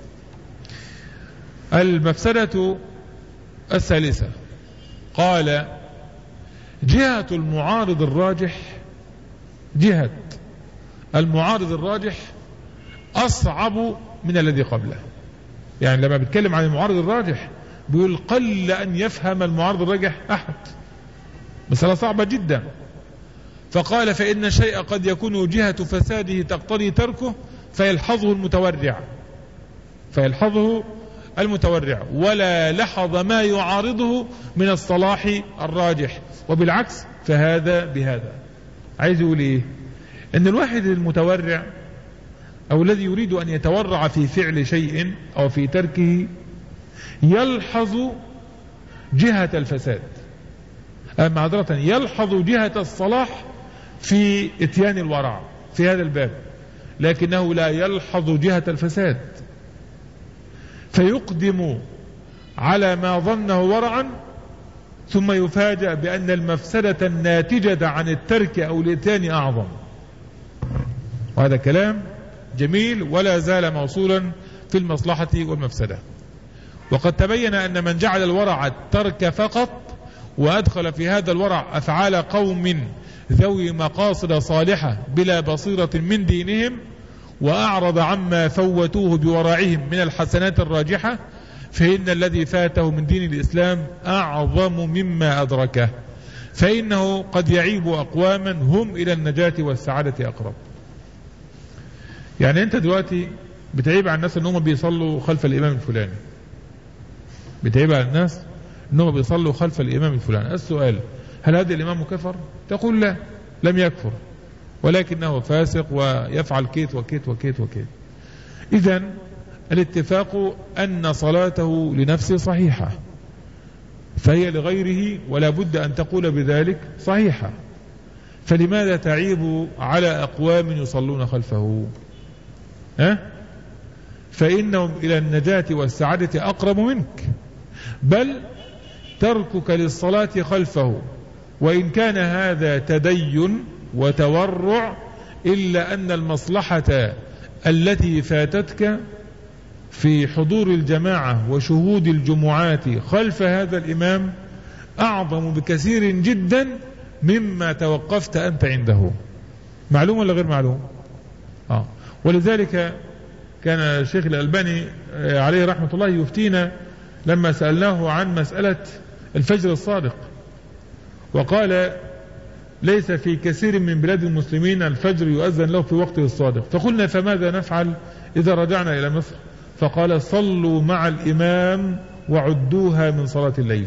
[SPEAKER 1] المفسدة الثالثة، قال: جهة المعارض الراجح جهة المعارض الراجح أصعب من الذي قبله. يعني لما بيتكلم عن المعارض الراجح بيقول قل أن يفهم المعارض الراجح أحد، مسألة صعبة جدا. فقال: فإن الشيء قد يكون جهة فساده تقتضي تركه فيلحظه المتورع فيلحظه المتورع ولا لحظ ما يعارضه من الصلاح الراجح، وبالعكس فهذا بهذا. عايز يقول إيه؟ إن الواحد المتورع أو الذي يريد أن يتورع في فعل شيء أو في تركه يلحظ جهة الفساد، معذرة يلحظ جهة الصلاح في اتيان الورع في هذا الباب، لكنه لا يلحظ جهة الفساد، فيقدم على ما ظنه ورعا ثم يفاجأ بأن المفسدة الناتجة عن الترك أو الاتيان أعظم. وهذا كلام جميل ولا زال موصولا في المصلحة والمفسدة. وقد تبين أن من جعل الورع الترك فقط وأدخل في هذا الورع أفعال قوم ذوي مقاصد صالحة بلا بصيرة من دينهم وأعرض عما فوتوه بورعهم من الحسنات الراجحة، فإن الذي فاته من دين الإسلام أعظم مما أدركه، فإنه قد يعيب أقواما هم إلى النجاة والسعادة أقرب. يعني أنت دلوقتي بتعيب على الناس أنهم بيصلوا خلف الإمام الفلاني، بتعيب على الناس أنهم بيصلوا خلف الإمام الفلاني. السؤال: هل هذا الإمام كفر؟ تقول لا، لم يكفر، ولكنه فاسق ويفعل كيت وكيت وكيت وكيت. إذن الاتفاق أن صلاته لنفسه صحيحة، فهي لغيره ولا بد أن تقول بذلك صحيحة، فلماذا تعيب على أقوام يصلون خلفه؟ ها؟ فإنهم إلى النجاة والسعادة أقرب منك، بل تركك للصلاة خلفه وإن كان هذا تدين وتورع إلا أن المصلحة التي فاتتك في حضور الجماعة وشهود الجمعات خلف هذا الإمام أعظم بكثير جدا مما توقفت أنت عنده. معلوم ولا غير معلوم؟ آه. ولذلك كان الشيخ الألباني عليه رحمة الله يفتينا لما سألناه عن مسألة الفجر الصادق، وقال: ليس في كثير من بلاد المسلمين الفجر يؤذن له في وقته الصادق. فقلنا: فماذا نفعل إذا رجعنا إلى مصر؟ فقال: صلوا مع الإمام وعدوها من صلاة الليل.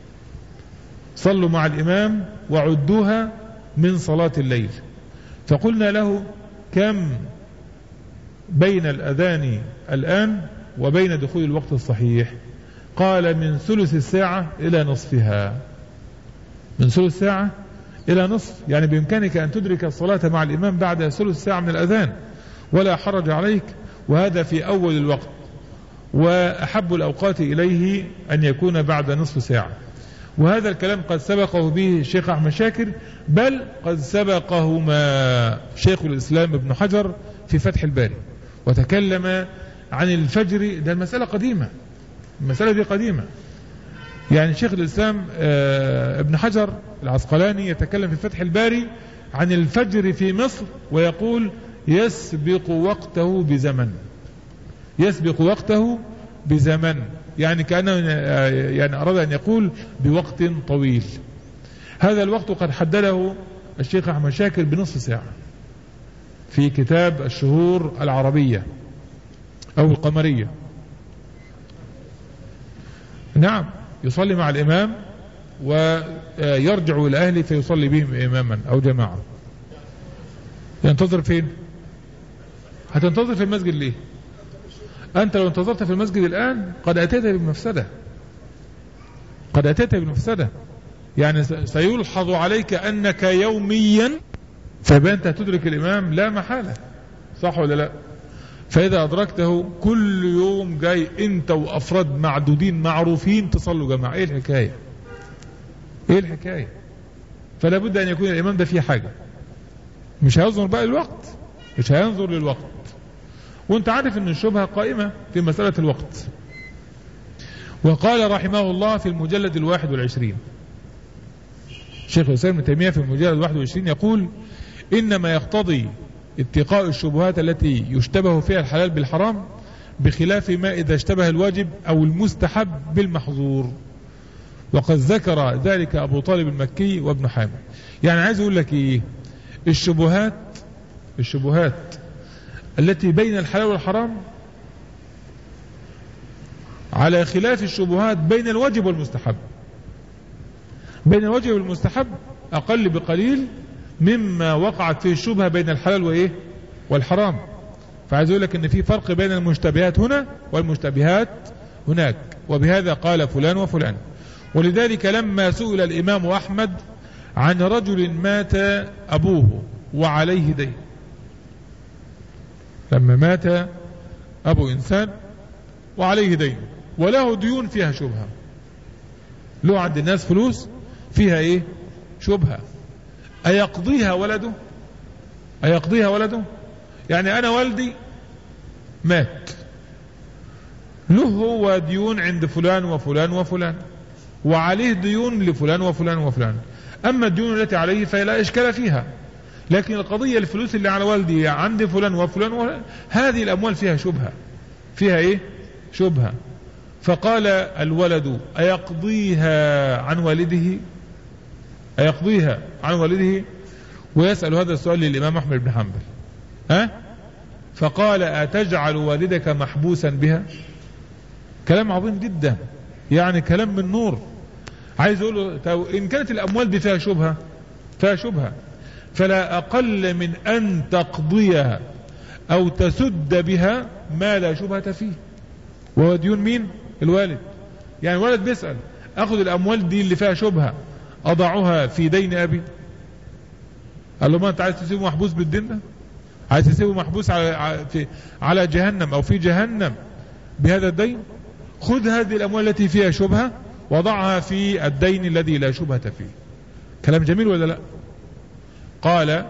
[SPEAKER 1] صلوا مع الإمام وعدوها من صلاة الليل. فقلنا له: كم بين الأذان الآن وبين دخول الوقت الصحيح؟ قال: من ثلث الساعة إلى نصفها. من ثلث ساعة إلى نصف، يعني بإمكانك أن تدرك الصلاة مع الإمام بعد ثلث ساعة من الأذان ولا حرج عليك، وهذا في أول الوقت، وأحب الأوقات إليه أن يكون بعد نصف ساعة. وهذا الكلام قد سبقه به الشيخ أحمد شاكر، بل قد سبقهما شيخ الإسلام ابن حجر في فتح الباري وتكلم عن الفجر. ده المسألة قديمة، المسألة دي قديمة. يعني شيخ الإسلام ابن حجر العسقلاني يتكلم في فتح الباري عن الفجر في مصر ويقول: يسبق وقته بزمن، يسبق وقته بزمن، يعني كأنه يعني أراد أن يقول بوقت طويل. هذا الوقت قد حدده الشيخ أحمد شاكر بنصف ساعة في كتاب الشهور العربية أو القمرية. نعم، يصلي مع الإمام ويرجع إلى أهله فيصلي بهم إماما أو جماعة. ينتظر فين؟ هتنتظر في المسجد ليه؟ أنت لو انتظرت في المسجد الآن قد أتيت بمفسدة، قد أتيت بمفسدة. يعني سيلحظ عليك أنك يوميا، فيبقى أنت تدرك الإمام لا محالة، صح ولا لا؟ فإذا أدركته كل يوم جاي أنت وأفراد معدودين معروفين تصلوا جماعة، إيه الحكاية؟ إيه الحكاية؟ فلا بد أن يكون الإمام ده فيه حاجة، مش هينظر بقى للوقت، مش هينظر للوقت. وانت عارف ان الشبهة قائمة في مسألة الوقت. وقال رحمه الله في المجلد الواحد والعشرين، شيخ الإسلام ابن تيمية في المجلد الواحد والعشرين يقول: إنما يقتضي اتقاء الشبهات التي يشتبه فيها الحلال بالحرام بخلاف ما إذا اشتبه الواجب أو المستحب بالمحظور. وقد ذكر ذلك أبو طالب المكي وابن حامد. يعني عايز أقول لك إيه؟ الشبهات الشبهات التي بين الحلال والحرام على خلاف الشبهات بين الواجب والمستحب. بين الواجب والمستحب أقل بقليل مما وقعت فيه الشبهة بين الحلال وإيه والحرام. فعايز أقول لك إن في فرق بين المشتبهات هنا والمشتبهات هناك. وبهذا قال فلان وفلان. ولذلك لما سئل الإمام أحمد عن رجل مات أبوه وعليه دين، لما مات أبو إنسان وعليه دين وله ديون فيها شبهة، له عند الناس فلوس فيها إيه شبهة، أيقضيها ولده؟ أيقضيها ولده؟ يعني أنا والدي مات، له هو ديون عند فلان وفلان وفلان وعليه ديون لفلان وفلان وفلان، أما الديون التي عليه فلا إشكال فيها، لكن القضية الفلوس اللي على والدي عند فلان وفلان وفلان هذه الأموال فيها شبهة، فيها إيه شبهة. فقال الولد: أيقضيها عن والده؟ أيقضيها عن والده؟ ويسأل هذا السؤال للإمام أحمد بن حنبل. ها؟ فقال: أتجعل والدك محبوسا بها؟ كلام عظيم جدا، يعني كلام من نور. عايز أقول له إن كانت الأموال دي فيها شبهة، فيها شبهة، فلا أقل من أن تقضيها أو تسد بها ما لا شبهة فيه، وهو ديون مين؟ الوالد. يعني الولد بيسأل: أخذ الأموال دي اللي فيها شبهة أضعها في دين أبي؟ قال له: ما أنت عايز تسيبه محبوس بالدين ده؟ عايز تسيبه محبوس على في على جهنم أو في جهنم بهذا الدين؟ خذ هذه الأموال التي فيها شبهة وضعها في الدين الذي لا شبهة فيه. كلام جميل ولا لا؟ قال: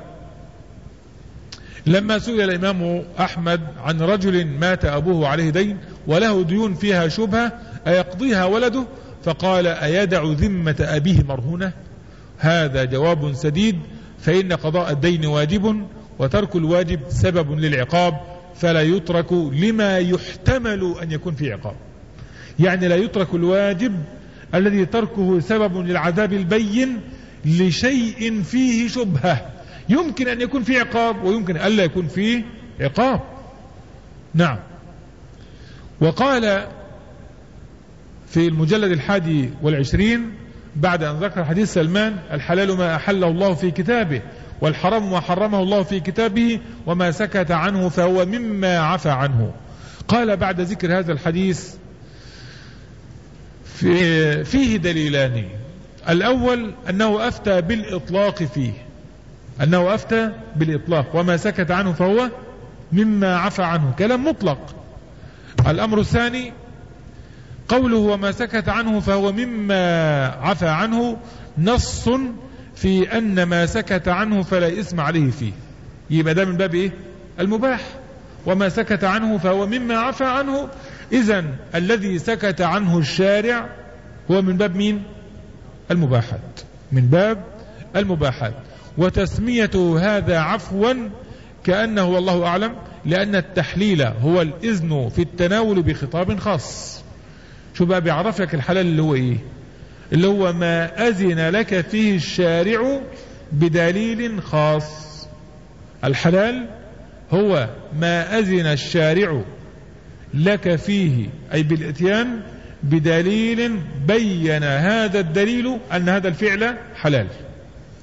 [SPEAKER 1] لما سئل الإمام أحمد عن رجل مات أبوه عليه دين وله ديون فيها شبهة أيقضيها ولده؟ فقال: أيدع ذمة أبيه مرهونة؟ هذا جواب سديد، فإن قضاء الدين واجب وترك الواجب سبب للعقاب، فلا يترك لما يحتمل أن يكون فيه عقاب. يعني لا يترك الواجب الذي تركه سبب للعذاب البين لشيء فيه شبهة يمكن أن يكون فيه عقاب ويمكن ألا يكون فيه عقاب. نعم. وقال في المجلد الحادي والعشرين بعد أن ذكر حديث سلمان: الحلال ما أحله الله في كتابه والحرام ما حرمه الله في كتابه وما سكت عنه فهو مما عفى عنه. قال بعد ذكر هذا الحديث: في فيه دليلان. الأول أنه أفتى بالإطلاق فيه، أنه أفتى بالإطلاق، وما سكت عنه فهو مما عفى عنه، كلام مطلق. الأمر الثاني قوله وما سكت عنه فهو مما عفى عنه، نص في أن ما سكت عنه فلا إثم عليه فيه، يبقى ده من باب إيه؟ المباح. وما سكت عنه فهو مما عفى عنه، إذن الذي سكت عنه الشارع هو من باب مين؟ المباحات، من باب المباحات. وتسميته هذا عفوا كأنه والله أعلم لأن التحليل هو الإذن في التناول بخطاب خاص. شو بقى بيعرف لك الحلال اللي هو إيه؟ اللي هو ما أذن لك فيه الشارع بدليل خاص. الحلال هو ما أذن الشارع لك فيه أي بالإتيان بدليل بين هذا الدليل أن هذا الفعل حلال.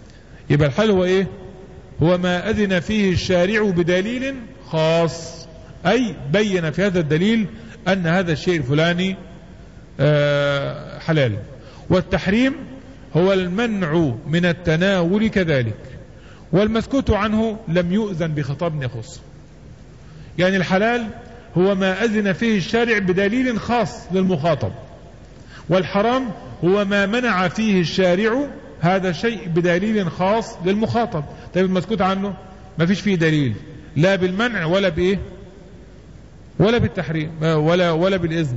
[SPEAKER 1] يبقى الحلال هو إيه؟ هو ما أذن فيه الشارع بدليل خاص أي بين في هذا الدليل أن هذا الشيء الفلاني حلال. والتحريم هو المنع من التناول كذلك، والمسكوت عنه لم يؤذن بخطاب يخص. يعني الحلال هو ما أذن فيه الشارع بدليل خاص للمخاطب، والحرام هو ما منع فيه الشارع هذا الشيء بدليل خاص للمخاطب. طيب المسكوت عنه ما فيش فيه دليل لا بالمنع ولا بإيه ولا بالتحريم ولا ولا بالإذن،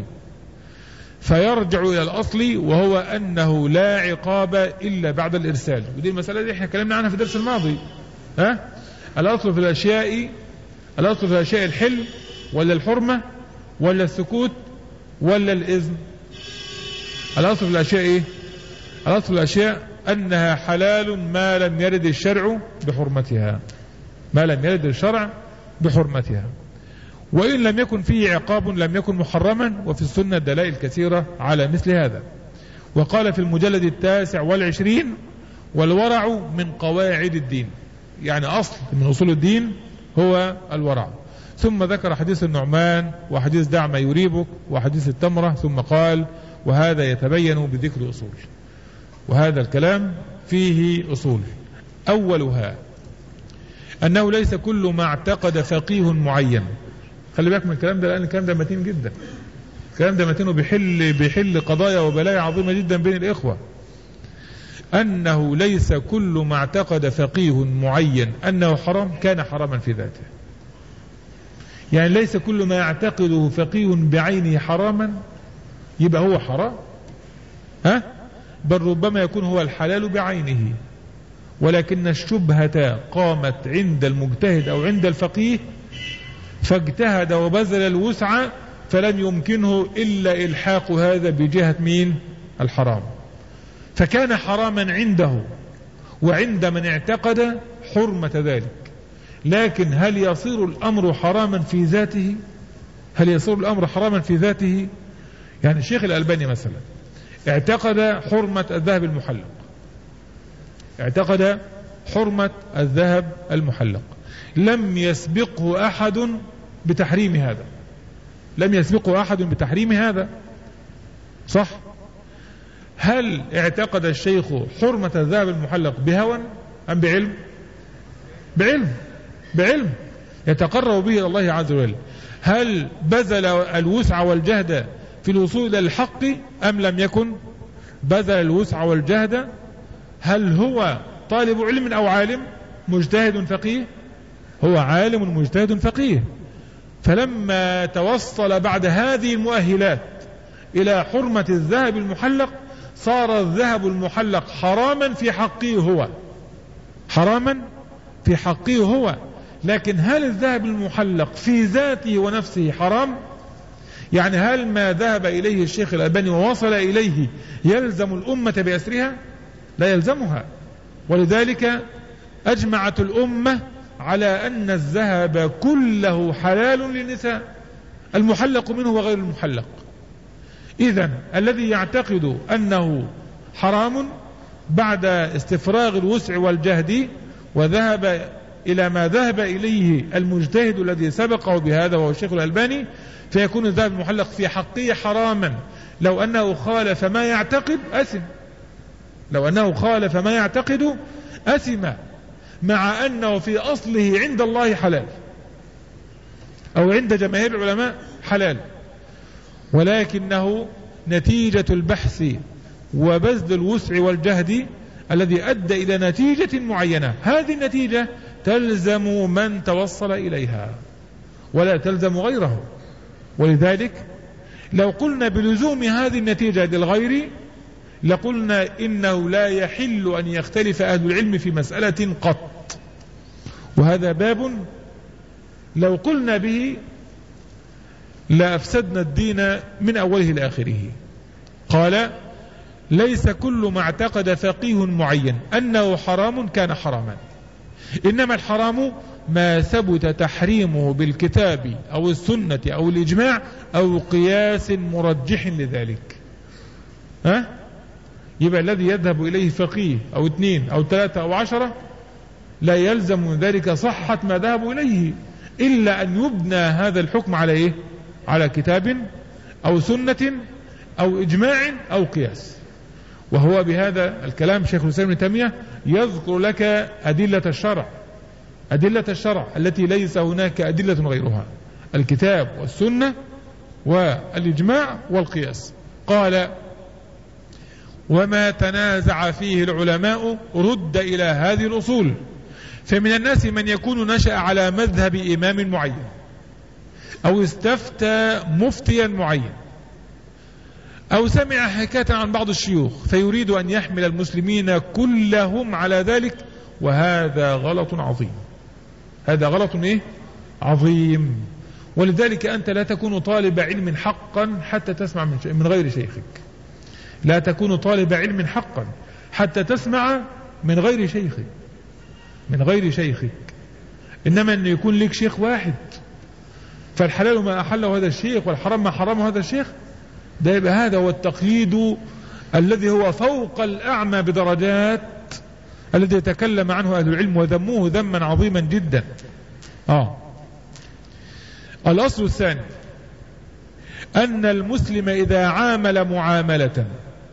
[SPEAKER 1] فيرجع إلى الأصل وهو أنه لا عقاب إلا بعد الإرسال. ودي المسألة دي احنا اتكلمنا عنها في الدرس الماضي. ها الأصل في الأشياء الأصل في الأشياء الحل ولا الحرمة ولا السكوت ولا الإذن؟ الأصل في الأشياء إيه؟ الأصل في الأشياء أنها حلال ما لم يرد الشرع بحرمتها، ما لم يرد الشرع بحرمتها، وإن لم يكن فيه عقاب لم يكن محرما. وفي السنة دلائل كثيرة على مثل هذا. وقال في المجلد التاسع والعشرين: والورع من قواعد الدين، يعني أصل من أصول الدين هو الورع. ثم ذكر حديث النعمان وحديث دع ما يريبك وحديث التمرة، ثم قال: وهذا يتبين بذكر أصول. وهذا الكلام فيه أصول. أولها أنه ليس كل ما اعتقد فقيه معين. خلي بالك من الكلام ده، لأن الكلام ده متين جدا. الكلام ده متين وبيحل بيحل قضايا وبلايا عظيمة جدا بين الإخوة. أنه ليس كل ما اعتقد فقيه معين أنه حرام كان حراما في ذاته. يعني ليس كل ما يعتقده فقيه بعينه حراما يبقى هو حرام، ها؟ بل ربما يكون هو الحلال بعينه، ولكن الشبهة قامت عند المجتهد أو عند الفقيه فاجتهد وبذل الوسع، فلن يمكنه إلا إلحاق هذا بجهة مين؟ الحرام، فكان حراما عنده وعند من اعتقد حرمة ذلك. لكن هل يصير الأمر حراما في ذاته؟ هل يصير الأمر حراما في ذاته؟ يعني الشيخ الألباني مثلا اعتقد حرمة الذهب المحلق، اعتقد حرمة الذهب المحلق، لم يسبقه أحد بتحريم هذا، لم يسبقه أحد بتحريم هذا، صح؟ هل اعتقد الشيخ حرمة الذهب المحلق بهوى أم بعلم؟ بعلم، بعلم يتقرب به إلى الله عز وجل. هل بذل الوسع والجهد في الوصول إلى الحق أم لم يكن بذل الوسع والجهد؟ هل هو طالب علم أو عالم مجتهد فقيه؟ هو عالم مجتهد فقيه. فلما توصل بعد هذه المؤهلات إلى حرمة الذهب المحلق صار الذهب المحلق حراما في حقه هو، حراما في حقه هو. لكن هل الذهب المحلق في ذاته ونفسه حرام؟ يعني هل ما ذهب إليه الشيخ الألباني ووصل إليه يلزم الأمة بأسرها؟ لا يلزمها. ولذلك أجمعت الأمة على أن الذهب كله حلال للنساء، المحلق منه وغير المحلق. إذن الذي يعتقد أنه حرام بعد استفراغ الوسع والجهد وذهب إلى ما ذهب إليه المجتهد الذي سبقه بهذا وهو الشيخ الألباني، فيكون الذهب المحلق في حقه حراما. لو أنه خالف ما يعتقد أثم، لو أنه خالف ما يعتقد أثم، مع أنه في أصله عند الله حلال أو عند جماهير العلماء حلال، ولكنه نتيجة البحث وبذل الوسع والجهد الذي أدى إلى نتيجة معينة. هذه النتيجة تلزم من توصل إليها ولا تلزم غيره. ولذلك لو قلنا بلزوم هذه النتيجة للغير لقلنا إنه لا يحل أن يختلف أهل العلم في مسألة قط، وهذا باب لو قلنا به لأفسدنا الدين من أوله لآخره. قال: ليس كل ما اعتقد فقيه معين أنه حرام كان حراما، إنما الحرام ما ثبت تحريمه بالكتاب أو السنة أو الإجماع أو قياس مرجح لذلك. ها؟ يبقى الذي يذهب إليه فقيه أو اثنين أو ثلاثة أو عشرة لا يلزم من ذلك صحة ما ذهبوا إليه. إلا أن يبنى هذا الحكم على إيه؟ على كتاب أو سنة أو إجماع أو قياس. وهو بهذا الكلام شيخ الإسلام ابن تيمية يذكر لك أدلة الشرع، أدلة الشرع التي ليس هناك أدلة غيرها، الكتاب والسنة والإجماع والقياس. قال: وما تنازع فيه العلماء رد إلى هذه الأصول، فمن الناس من يكون نشأ على مذهب إمام معين أو استفتى مفتيا معين أو سمع حكاية عن بعض الشيوخ فيريد أن يحمل المسلمين كلهم على ذلك، وهذا غلط عظيم. هذا غلط إيه؟ عظيم. ولذلك أنت لا تكون طالب علم حقا حتى تسمع من, من غير شيخك. لا تكون طالب علم حقا حتى تسمع من غير شيخك من غير شيخك إنما أن يكون لك شيخ واحد، فالحلال ما أحله هذا الشيخ والحرام ما حرمه هذا الشيخ، ده يبقى هذا هو التقليد الذي هو فوق الأعمى بدرجات، الذي يتكلم عنه أهل العلم وذموه ذما عظيما جدا. آه. الأصل الثاني أن المسلم إذا عامل معاملة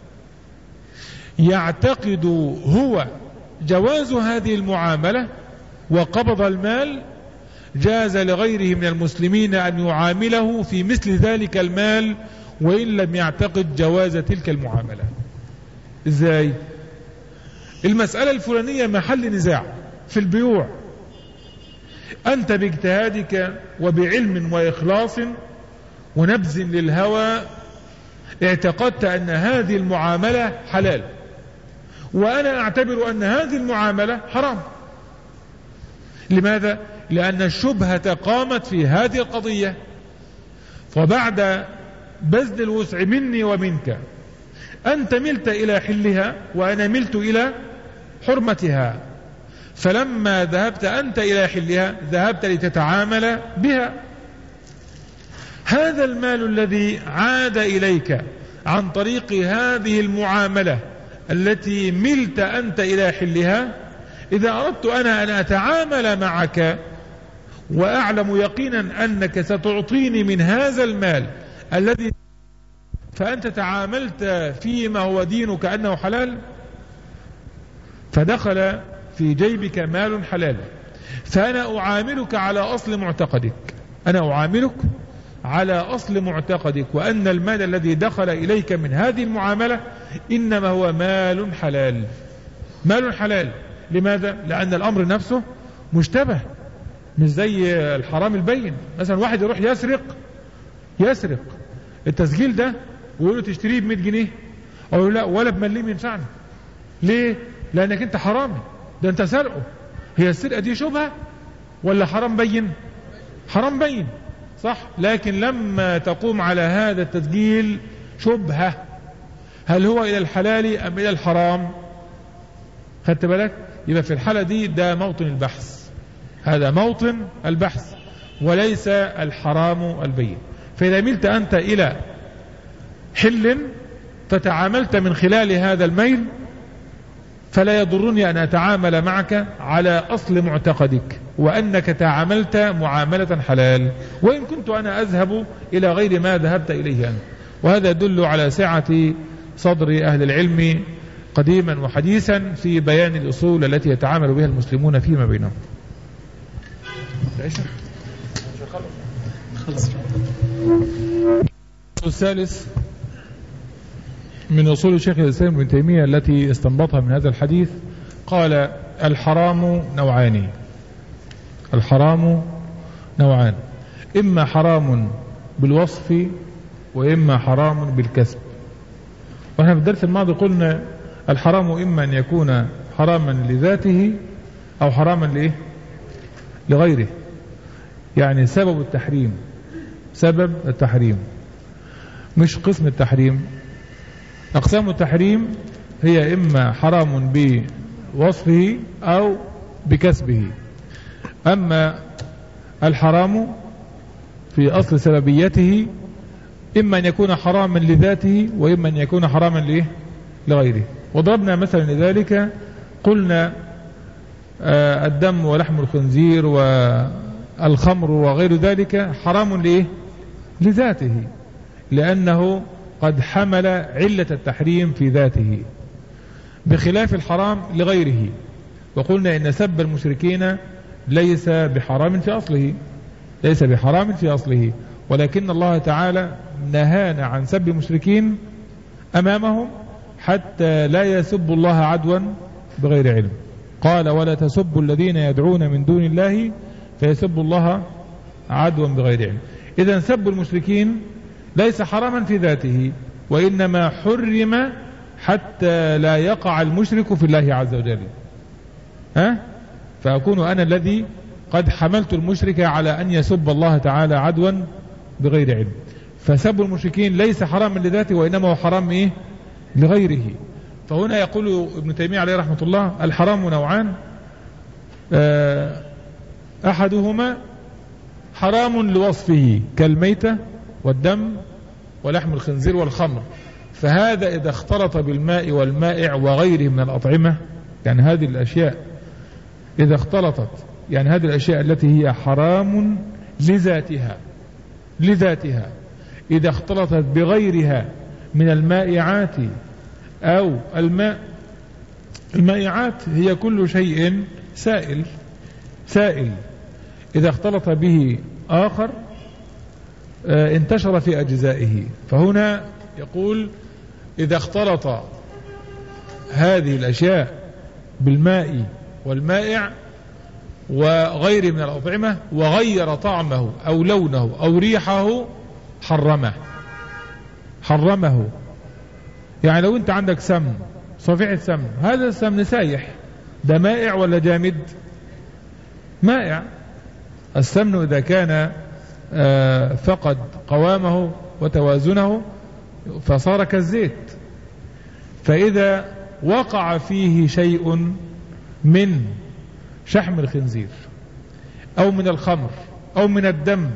[SPEAKER 1] يعتقد هو جواز هذه المعاملة وقبض المال، جاز لغيره من المسلمين أن يعامله في مثل ذلك المال وإن لم يعتقد جواز تلك المعاملة. إزاي؟ المسألة الفلانية محل نزاع في البيوع، أنت باجتهادك وبعلم وإخلاص ونبذ للهوى اعتقدت أن هذه المعاملة حلال، وأنا أعتبر أن هذه المعاملة حرام. لماذا؟ لأن الشبهة قامت في هذه القضية، فبعد بذل الوسع مني ومنك أنت ملت إلى حلها وأنا ملت إلى حرمتها، فلما ذهبت أنت إلى حلها ذهبت لتتعامل بها. هذا المال الذي عاد إليك عن طريق هذه المعاملة التي ملت أنت إلى حلها، إذا أردت أنا أن أتعامل معك وأعلم يقينا أنك ستعطيني من هذا المال الذي فأنت تعاملت فيما هو دينك أنه حلال، فدخل في جيبك مال حلال، فأنا أعاملك على أصل معتقدك أنا أعاملك على أصل معتقدك وأن المال الذي دخل إليك من هذه المعاملة إنما هو مال حلال. مال حلال. لماذا؟ لأن الأمر نفسه مشتبه، مش زي الحرام البين. مثلا واحد يروح يسرق يسرق التسجيل ده ويقول له تشتريه بمئة جنيه، أو لا ولا بمليم ينفعني. ليه؟ لأنك أنت حرامي، ده أنت سرقه. هي السرقة دي شبهة ولا حرام بين؟ حرام بين، صح؟ لكن لما تقوم على هذا التسجيل شبهة، هل هو إلى الحلال أم إلى الحرام؟ خدت بالك؟ يبقى في الحالة دي ده موطن البحث، هذا موطن البحث وليس الحرام البين. فإذا ملت أنت إلى حل فتعاملت من خلال هذا الميل، فلا يضرني أن أتعامل معك على أصل معتقدك وأنك تعاملت معاملة حلال، وإن كنت أنا أذهب إلى غير ما ذهبت إليه أنت. وهذا يدل على سعة صدر أهل العلم قديما وحديثا في بيان الأصول التي يتعامل بها المسلمون فيما بينهم. الثالث من أصول شيخ الإسلام ابن تيمية التي استنبطها من هذا الحديث، قال: الحرام نوعان. الحرام نوعان، إما حرام بالوصف وإما حرام بالكسب. وإحنا في الدرس الماضي قلنا الحرام إما أن يكون حراما لذاته أو حراما لإيه؟ لغيره، يعني سبب التحريم سبب التحريم مش قسم التحريم. أقسام التحريم هي إما حرام بوصفه أو بكسبه. أما الحرام في أصل سببيته إما أن يكون حراما لذاته وإما أن يكون حراما لإيه؟ لغيره. وضربنا مثلا لذلك قلنا آه الدم ولحم الخنزير الخمر وغير ذلك حرام لإيه؟ لذاته، لأنه قد حمل علة التحريم في ذاته، بخلاف الحرام لغيره. وقلنا إن سب المشركين ليس بحرام في أصله، ليس بحرام في أصله، ولكن الله تعالى نهانا عن سب المشركين أمامهم حتى لا يسبوا الله عدوا بغير علم. قال ولا تسبوا الذين يدعون من دون الله فيسبوا الله عدوا بغير علم. إذن سب المشركين ليس حراما في ذاته، وإنما حرم حتى لا يقع المشرك في الله عز وجل، ها؟ فأكون أنا الذي قد حملت المشرك على أن يسب الله تعالى عدوا بغير علم. فسب المشركين ليس حراما لذاته، وإنما هو حرام إيه؟ لغيره. فهنا يقول ابن تيمية عليه رحمة الله الحرام نوعان، أحدهما حرام لوصفه كالميتة والدم ولحم الخنزير والخمر، فهذا إذا اختلط بالماء والمائع وغيره من الأطعمة، يعني هذه الأشياء إذا اختلطت، يعني هذه الأشياء التي هي حرام لذاتها لذاتها إذا اختلطت بغيرها من المائعات أو الماء. المائعات هي كل شيء سائل سائل إذا اختلط به آخر انتشر في أجزائه. فهنا يقول إذا اختلط هذه الأشياء بالماء والمائع وغيره من الأطعمة وغير طعمه أو لونه أو ريحه حرمه حرمه يعني لو أنت عندك سمن، صفيحة سمن، هذا السمن سايح، ده مائع ولا جامد؟ مائع. السمن إذا كان فقد قوامه وتوازنه فصار كالزيت. فإذا وقع فيه شيء من شحم الخنزير أو من الخمر أو من الدم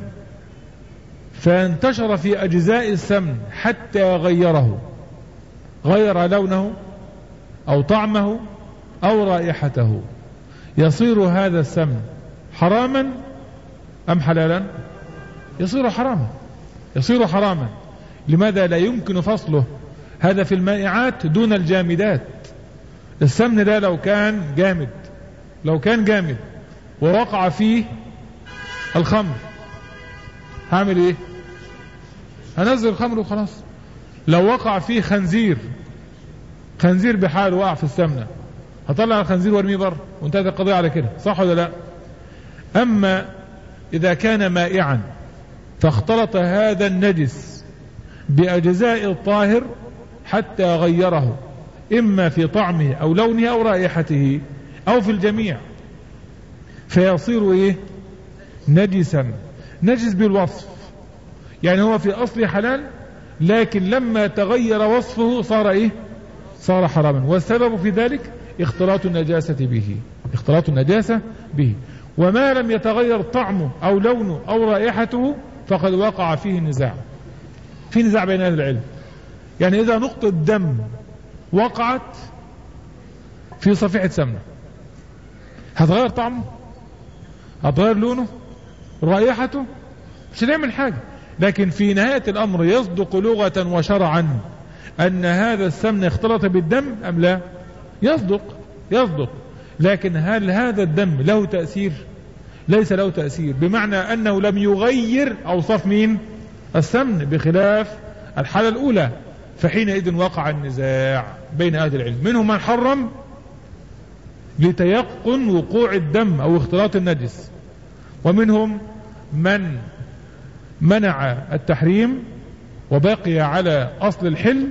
[SPEAKER 1] فانتشر في أجزاء السمن حتى غيره، غير لونه أو طعمه أو رائحته، يصير هذا السمن حراما أم حلالا؟ يصير حراما يصير حراما لماذا؟ لا يمكن فصله. هذا في المائعات دون الجامدات. السمن ده لو كان جامد لو كان جامد ووقع فيه الخمر هعمل ايه؟ هنزل الخمر وخلاص. لو وقع فيه خنزير خنزير بحاله وقع في السمنة هطلع الخنزير وارميه بره وانتهت القضية على كده، صح ولا لا؟ أما إذا كان مائعا فاختلط هذا النجس بأجزاء الطاهر حتى غيره إما في طعمه أو لونه أو رائحته أو في الجميع، فيصير إيه؟ نجسا. نجس بالوصف، يعني هو في أصل حلال لكن لما تغير وصفه صار إيه؟ صار حراما. والسبب في ذلك اختلاط النجاسة به اختلاط النجاسة به وما لم يتغير طعمه أو لونه أو رائحته فقد وقع فيه النزاع في نزاع بين أهل العلم. يعني إذا نقطة دم وقعت في صفيحة سمنة هتغير طعمه؟ هتغير لونه؟ رائحته؟ مش هنعمل حاجة. لكن في نهاية الأمر يصدق لغة وشرعا أن هذا السمن اختلط بالدم أم لا؟ يصدق يصدق لكن هل هذا الدم له تأثير؟ ليس له تأثير، بمعنى أنه لم يغير أوصاف مين؟ السمن، بخلاف الحالة الأولى. فحينئذ وقع النزاع بين أهل العلم، منهم من حرم لتيقن وقوع الدم أو اختلاط النجس، ومنهم من منع التحريم وبقي على أصل الحل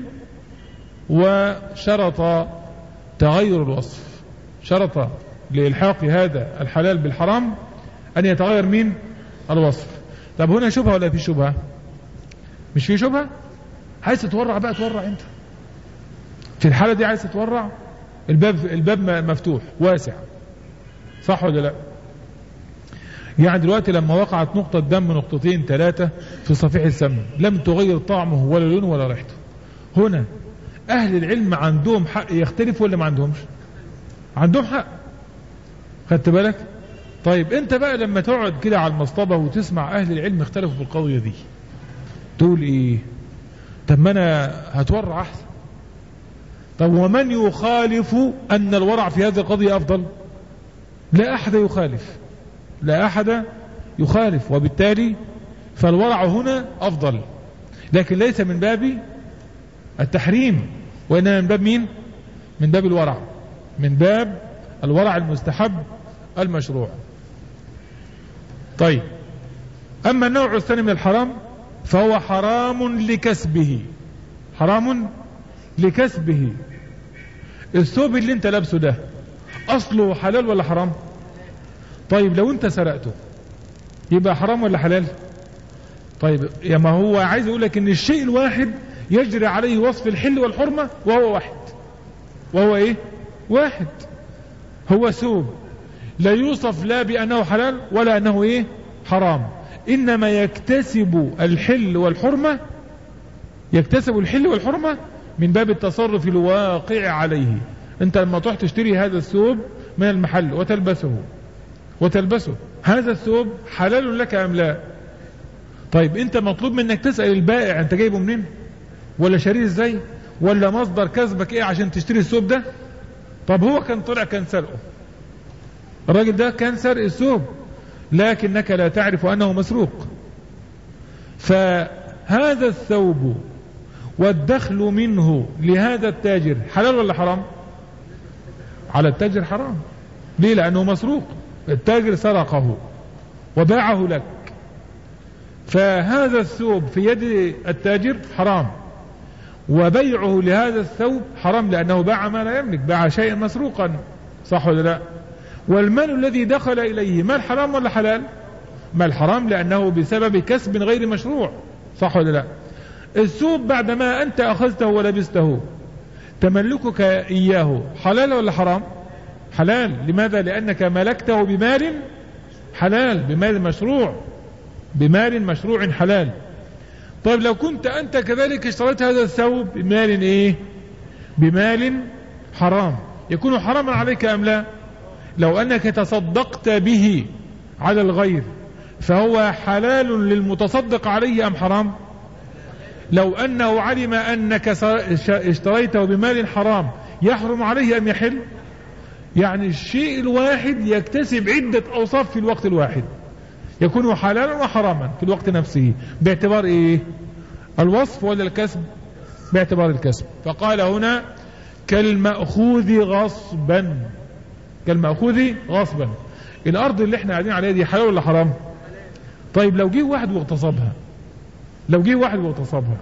[SPEAKER 1] وشرط تغير الوصف، شرط لإلحاق هذا الحلال بالحرام أن يتغير مين؟ الوصف. طب هنا شبهة ولا في شبهة؟ مش في شبهة؟ عايز تتورع بقى تورع انت في الحالة دي، عايز تتورع الباب الباب مفتوح واسع، صح ولا لا؟ يعني دلوقتي لما وقعت نقطة دم نقطتين ثلاثة في صفيح السمن لم تغير طعمه ولا لونه ولا ريحته، هنا أهل العلم عندهم حق يختلفوا ولا ما عندهمش؟ عندهم حق. خدت بالك؟ طيب انت بقى لما تقعد كده على المصطبة وتسمع اهل العلم اختلفوا في القضية دي تقول ايه؟ طب ما انا هتورع احسن. طب ومن يخالف ان الورع في هذه القضية افضل؟ لا احد يخالف، لا احد يخالف، وبالتالي فالورع هنا افضل، لكن ليس من باب التحريم، وانما من باب مين؟ من باب الورع، من باب الورع المستحب المشروع. طيب اما النوع الثاني من الحرام فهو حرام لكسبه، حرام لكسبه. الثوب اللي انت لابسه ده اصله حلال ولا حرام؟ طيب لو انت سرقته يبقى حرام ولا حلال؟ طيب يا ما هو عايز يقول لك ان الشيء الواحد يجري عليه وصف الحل والحرمة وهو واحد، وهو ايه؟ واحد. هو ثوب لا يوصف لا بأنه حلال ولا أنه ايه؟ حرام، إنما يكتسب الحل والحرمة، يكتسب الحل والحرمة من باب التصرف الواقع عليه. انت لما تروح تشتري هذا الثوب من المحل وتلبسه وتلبسه هذا الثوب حلال لك أم لا؟ طيب انت مطلوب منك تسأل البائع انت جايبه منين، ولا شاريه ازاي، ولا مصدر كسبك ايه عشان تشتري الثوب ده؟ طب هو كان طلع كان سرقه، الراجل ده كان سرق الثوب لكنك لا تعرف انه مسروق. فهذا الثوب والدخل منه لهذا التاجر حلال ولا حرام؟ على التاجر حرام. ليه؟ لانه مسروق، التاجر سرقه وباعه لك، فهذا الثوب في يد التاجر حرام، وبيعه لهذا الثوب حرام لأنه باع ما لا يملك، باع شيئا مسروقا، صح ولا لا؟ والمال الذي دخل إليه مال حرام ولا حلال؟ مال حرام لأنه بسبب كسب غير مشروع، صح ولا لا؟ الثوب بعدما أنت أخذته ولبسته تملكك إياه حلال ولا حرام؟ حلال. لماذا؟ لأنك ملكته بمال حلال، بمال مشروع، بمال مشروع حلال. طيب لو كنت أنت كذلك اشتريت هذا الثوب بمال إيه؟ بمال حرام، يكون حراما عليك أم لا؟ لو أنك تصدقت به على الغير فهو حلال للمتصدق عليه أم حرام؟ لو أنه علم أنك اشتريته بمال حرام يحرم عليه أم يحل؟ يعني الشيء الواحد يكتسب عدة أوصاف في الوقت الواحد، يكون حلالا وحراما في الوقت نفسه باعتبار ايه؟ الوصف ولا الكسب؟ باعتبار الكسب. فقال هنا كالمأخوذ غصبا، كالمأخوذ غصبا. الارض اللي احنا قاعدين عليها دي حلال ولا حرام؟ طيب لو جه واحد واغتصبها، لو جه واحد واغتصبها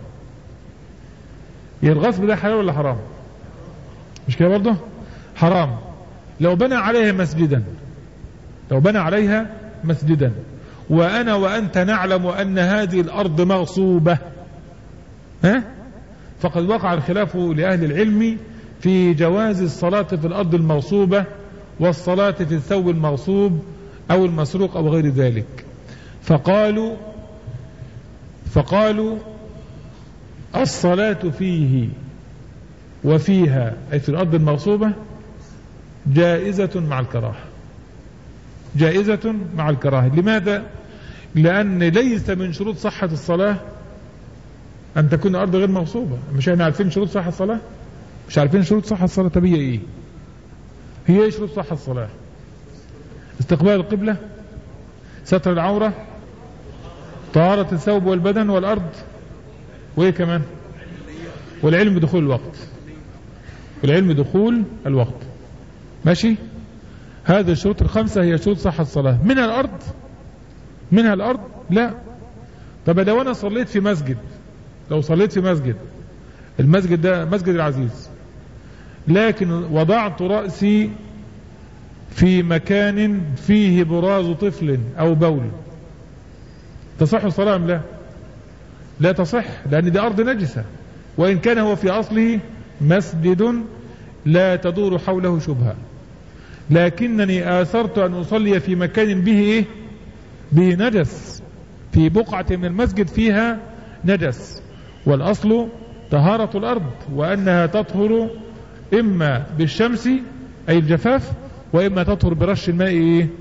[SPEAKER 1] يا الغصب ده حلال ولا حرام؟ مش كده برضه؟ حرام. لو بنى عليها مسجدا، لو بنى عليها مسجدا وأنا وأنت نعلم أن هذه الأرض مغصوبة، ها؟ فقد وقع الخلاف لأهل العلم في جواز الصلاة في الأرض المغصوبة والصلاة في الثوب المغصوب أو المسروق أو غير ذلك. فقالوا فقالوا الصلاة فيه وفيها أي في الأرض المغصوبة جائزة مع الكراهة، جائزة مع الكراهة. لماذا؟ لأن ليس من شروط صحة الصلاة أن تكون الأرض غير مغصوبة. مش احنا عارفين شروط صحة الصلاة؟ مش عارفين شروط صحة الصلاة؟ طب هي ايه؟ هي ايه شروط صحة الصلاة؟ استقبال القبلة، ستر العورة، طهارة الثوب والبدن والأرض، وايه كمان؟ والعلم بدخول الوقت، والعلم دخول الوقت. ماشي؟ هذه الشروط الخمسة هي شروط صحة الصلاة. منها الأرض؟ منها الأرض؟ لا. طب لو أنا صليت في مسجد، لو صليت في مسجد، المسجد ده مسجد العزيز، لكن وضعت رأسي في مكان فيه براز طفل أو بول، تصح الصلاة أم لا؟ لا تصح، لأن دي أرض نجسة، وإن كان هو في أصله مسجد لا تدور حوله شبهة، لكنني آثرت أن أصلي في مكان به إيه؟ به نجس، في بقعة من المسجد فيها نجس، والأصل طهارة الأرض وأنها تطهر إما بالشمس أي الجفاف، وإما تطهر برش الماء إيه؟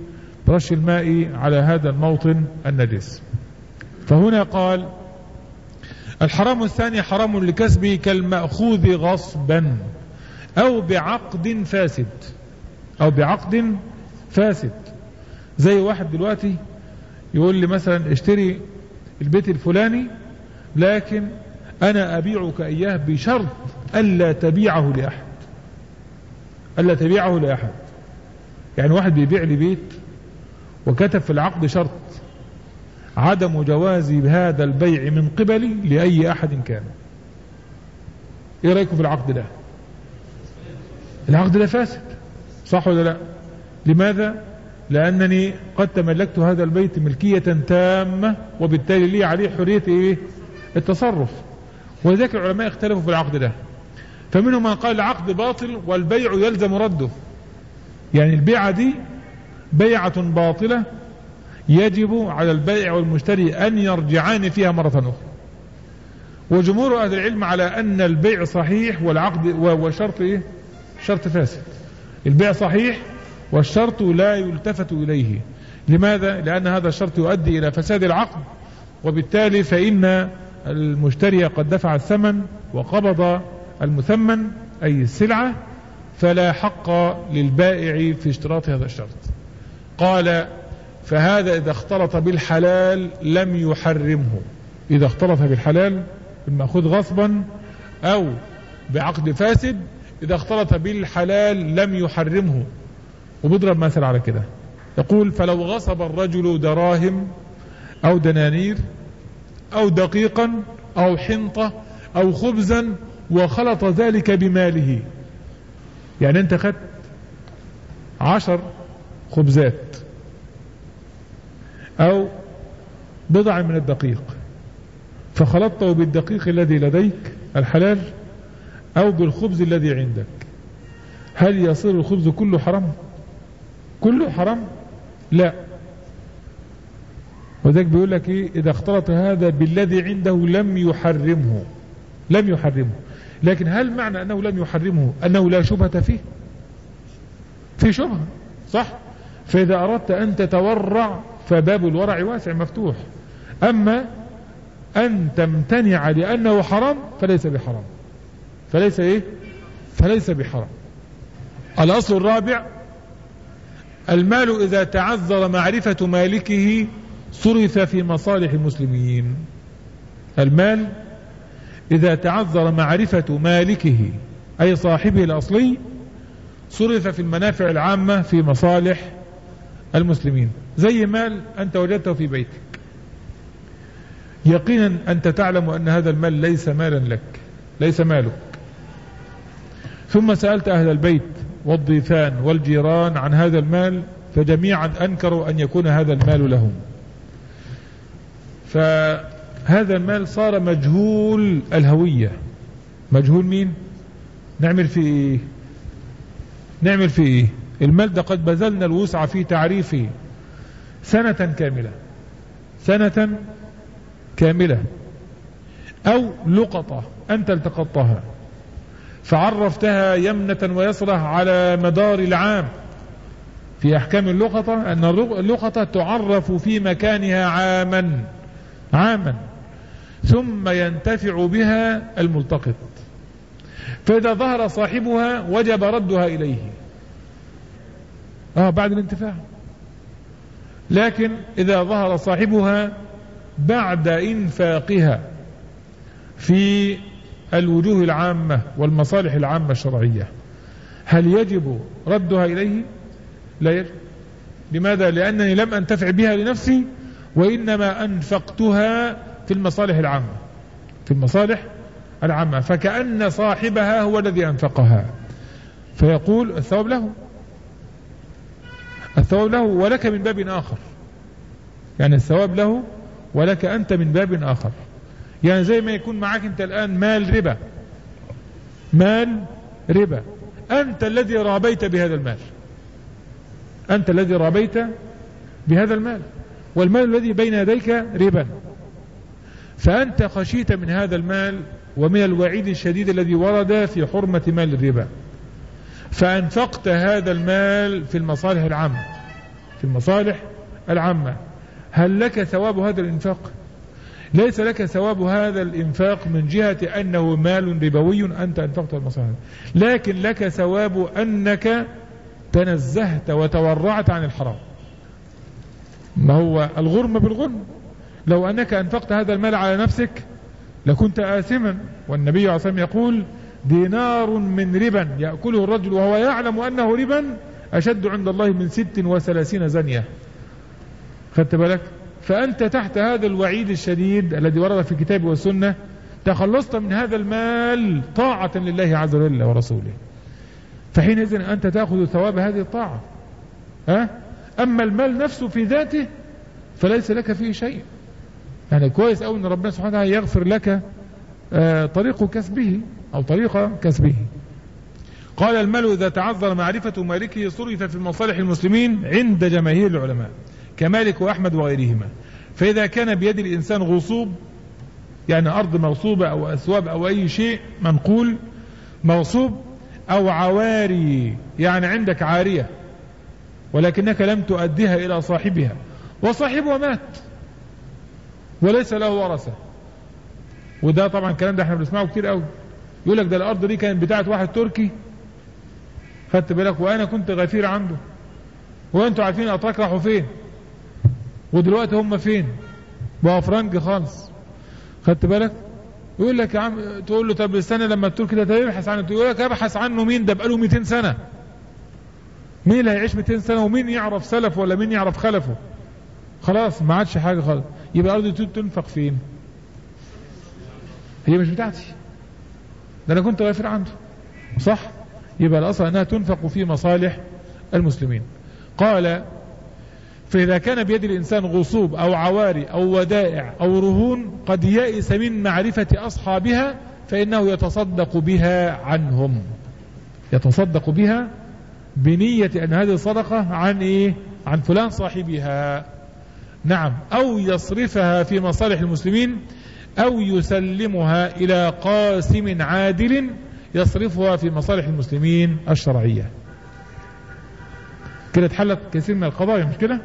[SPEAKER 1] برش الماء على هذا الموطن النجس. فهنا قال الحرام الثاني حرام لكسبه كالمأخوذ غصبا أو بعقد فاسد، أو بعقد فاسد. زي واحد دلوقتي يقول لي مثلا اشتري البيت الفلاني لكن أنا أبيعك إياه بشرط ألا تبيعه لأحد، ألا تبيعه لأحد. يعني واحد بيبيع لي بيت وكتب في العقد شرط عدم جواز هذا البيع من قبلي لأي أحد كان. إيه رأيكم في العقد ده؟ العقد ده فاسد، صح ولا لا؟ لماذا؟ لأنني قد تملكت هذا البيت ملكية تامة وبالتالي لي عليه حرية إيه؟ التصرف. ولذلك العلماء اختلفوا في العقد ده، فمنهم من قال العقد باطل والبيع يلزم رده، يعني البيعة دي بيعة باطلة يجب على البائع والمشتري أن يرجعان فيها مرة أخرى. وجمهور أهل العلم على أن البيع صحيح والعقد والشرط إيه؟ شرط فاسد. البيع صحيح والشرط لا يلتفت إليه. لماذا؟ لأن هذا الشرط يؤدي إلى فساد العقد، وبالتالي فإن المشتري قد دفع الثمن وقبض المثمن أي السلعة، فلا حق للبائع في اشتراط هذا الشرط. قال فهذا إذا اختلط بالحلال لم يحرمه. إذا اختلط بالحلال المأخوذ غصبا أو بعقد فاسد، إذا اختلط بالحلال لم يحرمه. وبضرب مثل على كده، يقول فلو غصب الرجل دراهم أو دنانير أو دقيقا أو حنطة أو خبزا وخلط ذلك بماله، يعني أنت خدت عشر خبزات أو بضع من الدقيق فخلطته بالدقيق الذي لديك الحلال أو بالخبز الذي عندك، هل يصير الخبز كله حرام؟ كله حرام؟ لا. وذلك بيقول لك إيه؟ إذا اختلط هذا بالذي عنده لم يحرمه، لم يحرمه. لكن هل معنى أنه لم يحرمه أنه لا شبهة فيه؟ في شبهة، صح؟ فإذا أردت أن تتورع فباب الورع واسع مفتوح. أما أن تمتنع لأنه حرام فليس بحرام، فليس إيه؟ فليس بحرام. الأصل الرابع المال إذا تعذر معرفة مالكه صرف في مصالح المسلمين. المال إذا تعذر معرفة مالكه أي صاحبه الأصلي صرف في المنافع العامة في مصالح المسلمين. زي مال أنت وجدته في بيتك، يقينا أنت تعلم أن هذا المال ليس مالا لك، ليس مالك، ثم سألت أهل البيت والضيفان والجيران عن هذا المال فجميعا أنكروا أن يكون هذا المال لهم، فهذا المال صار مجهول الهوية. مجهول مين؟ نعمل فيه إيه؟ نعمل فيه إيه؟ المال ده قد بذلنا الوسع في تعريفه سنة كاملة، سنة كاملة، أو لقطة أنت التقطتها فعرفتها يمنة ويسرة على مدار العام. في أحكام اللقطة أن اللقطة تعرف في مكانها عاما عاما ثم ينتفع بها الملتقط، فإذا ظهر صاحبها وجب ردها إليه آه بعد الانتفاع. لكن إذا ظهر صاحبها بعد إنفاقها في الوجوه العامة والمصالح العامة الشرعية هل يجب ردها إليه؟ لا يجب. لماذا؟ لأنني لم أنتفع بها لنفسي وإنما أنفقتها في المصالح العامة، في المصالح العامة، فكأن صاحبها هو الذي أنفقها، فيقول الثواب له، الثواب له ولك من باب آخر، يعني الثواب له ولك أنت من باب آخر. يعني زي ما يكون معك أنت الآن مال ربا، مال ربا، أنت الذي رابيت بهذا المال، أنت الذي رابيت بهذا المال، والمال الذي بين يديك ربا، فأنت خشيت من هذا المال ومن الوعيد الشديد الذي ورد في حرمة مال الربا، فأنفقت هذا المال في المصالح العامة، في المصالح العامة. هل لك ثواب هذا الإنفاق؟ ليس لك ثواب هذا الإنفاق من جهة أنه مال ربوي أنت أنفقت المصالح، لكن لك ثواب أنك تنزهت وتورعت عن الحرام. ما هو الغرم بالغرم، لو أنك أنفقت هذا المال على نفسك لكنت آثما. والنبي عليه الصلاة والسلام يقول دينار من ربا يأكله الرجل وهو يعلم أنه ربا أشد عند الله من ست وثلاثين زنية. خدت بالك؟ فأنت تحت هذا الوعيد الشديد الذي ورد في الكتاب والسنة، تخلصت من هذا المال طاعة لله عز وجل ورسوله، فحينئذ أنت تأخذ ثواب هذه الطاعة. أه؟ أما المال نفسه في ذاته فليس لك فيه شيء. يعني كويس أو أن ربنا سبحانه وتعالى يغفر لك آه طريق كسبه أو طريق كسبه. قال المال إذا تعذر معرفة مالكه صرف في مصالح المسلمين عند جماهير العلماء كمالك وأحمد وغيرهما. فإذا كان بيد الإنسان غصوب، يعني أرض موصوبة أو أسواب أو أي شيء منقول موصوب، أو عواري يعني عندك عارية ولكنك لم تؤديها إلى صاحبها وصاحبها مات وليس له ورثة، وده طبعا الكلام ده احنا بنسمعه كتير قوي، يقول لك ده الأرض دي كانت بتاعت واحد تركي، خدت بالك، وأنا كنت غفير عنده، وأنتوا عارفين الأتراك راحوا فين ودلوقتي هم فين، بقوا فرنج خالص، خدت بالك. يقول لك يا عم، تقول له طب استنى لما التركي ده يبحث عنه، يقول لك ابحث عنه مين، ده بقاله مئتين سنة، مين اللي هيعيش مئتين سنة ومين يعرف سلفه ولا مين يعرف خلفه؟ خلاص ما عادش حاجة خالص. يبقى الأرض دي تنفق فين؟ هي مش بتاعتي، ده أنا كنت غافر عنده، صح؟ يبقى الأصل أنها تنفق في مصالح المسلمين. قال فإذا كان بيد الإنسان غصوب أو عواري أو ودائع أو رهون قد يئس من معرفة أصحابها فإنه يتصدق بها عنهم، يتصدق بها بنية أن هذه الصدقة عن إيه؟ عن فلان صاحبها، نعم، أو يصرفها في مصالح المسلمين أو يسلمها إلى قاسم عادل يصرفها في مصالح المسلمين الشرعية. كده اتحلت كثير من القضايا، مش كده؟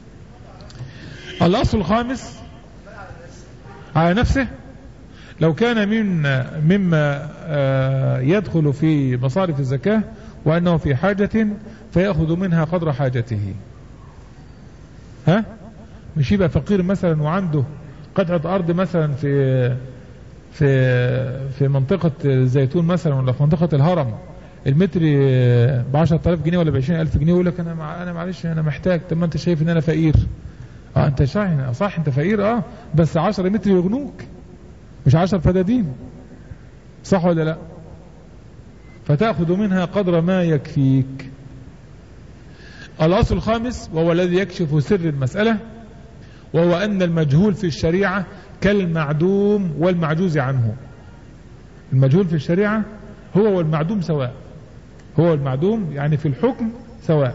[SPEAKER 1] الأصل الخامس على نفسه، لو كان من مما يدخل في مصارف الزكاة وأنه في حاجة فيأخذ منها قدر حاجته. ها؟ مش يبقى فقير مثلا وعنده قطعة أرض مثلا في في في منطقة الزيتون مثلا ولا في منطقة الهرم، المتر بعشرة آلاف جنيه ولا بعشرين ألف جنيه، يقول لك أنا مع أنا معلش أنا محتاج. طب ما أنت شايف إن أنا فقير، أه أنت صح صح أنت فقير، أه بس عشرة متر يغنوك مش عشر فدادين، صح ولا لا؟ فتأخذ منها قدر ما يكفيك. الأصل الخامس وهو الذي يكشف سر المسألة، وهو أن المجهول في الشريعة كالمعدوم والمعجوز عنه. المجهول في الشريعة هو والمعدوم سواء، هو والمعدوم يعني في الحكم سواء،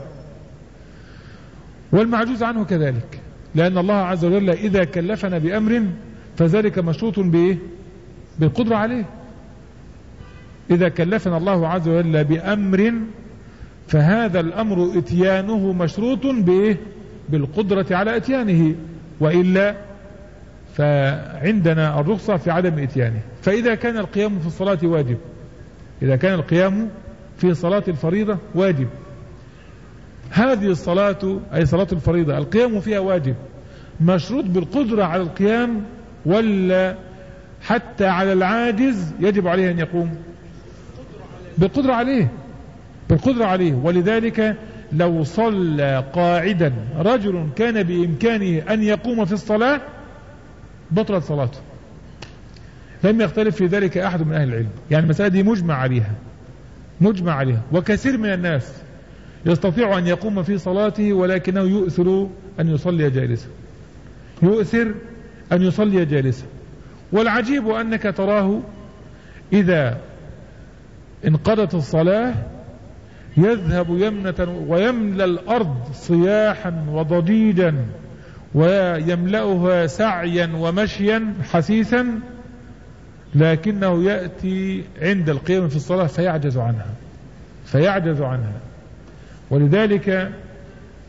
[SPEAKER 1] والمعجوز عنه كذلك، لأن الله عز وجل إذا كلفنا بأمر فذلك مشروط بإيه؟ بالقدرة عليه. إذا كلفنا الله عز وجل بأمر فهذا الأمر إتيانه مشروط بإيه؟ بالقدرة على إتيانه، وإلا فعندنا الرخصة في عدم إتيانه. فإذا كان القيام في الصلاة واجب، إذا كان القيام في صلاة الفريضة واجب، هذه الصلاة أي صلاة الفريضة القيام فيها واجب، مشروط بالقدرة على القيام ولا حتى على العاجز يجب عليه أن يقوم؟ بالقدرة عليه، بالقدرة عليه. ولذلك لو صلى قاعدا رجل كان بإمكانه أن يقوم في الصلاة بطلت صلاته، لم يختلف في ذلك أحد من أهل العلم. يعني المسألة دي مجمع عليها، مجمع عليها. وكثير من الناس يستطيع أن يقوم في صلاته ولكنه يؤثر أن يصلي جالسا، يؤثر أن يصلي جالسا. والعجيب أنك تراه إذا انقضت الصلاة يذهب يمنة ويملأ الأرض صياحا وضجيجا ويملأها سعيا ومشيا حسيسا، لكنه يأتي عند القيام في الصلاة فيعجز عنها، فيعجز عنها. ولذلك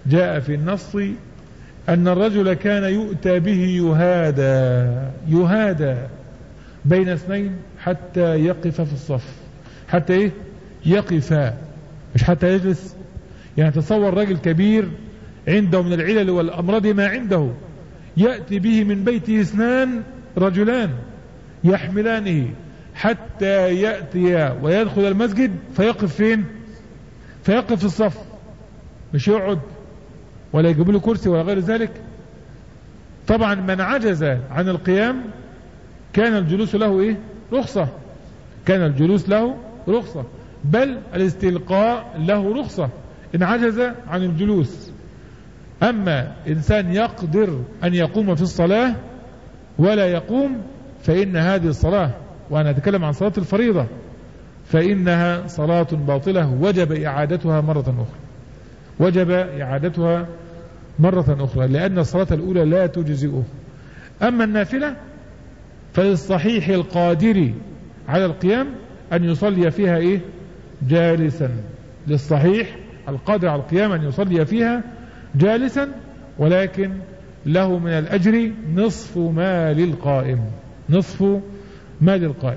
[SPEAKER 1] جاء في النص أن الرجل كان يؤتى به يهادى يهادى بين اثنين حتى يقف في الصف. حتى إيه؟ يقف، مش حتى يجلس. يعني تصور رجل كبير عنده من العلل والأمراض ما عنده، يأتي به من بيته اثنان رجلان يحملانه حتى يأتي ويدخل المسجد فيقف فين؟ فيقف في الصف، مش يقعد ولا يجيب له كرسي ولا غير ذلك. طبعا من عجز عن القيام كان الجلوس له ايه؟ رخصة. كان الجلوس له رخصة، بل الاستلقاء له رخصة إن عجز عن الجلوس. أما إنسان يقدر أن يقوم في الصلاة ولا يقوم فإن هذه الصلاة، وأنا أتكلم عن صلاة الفريضة، فإنها صلاة باطلة وجب إعادتها مرة أخرى. وجب إعادتها مرة أخرى لأن الصلاة الأولى لا تجزئه. أما النافلة فللصحيح القادر على القيام أن يصلي فيها إيه؟ جالسا. للصحيح القادر على القيام أن يصلي فيها جالسا، ولكن له من الأجر نصف ما للقائم. نصف ما للقائم.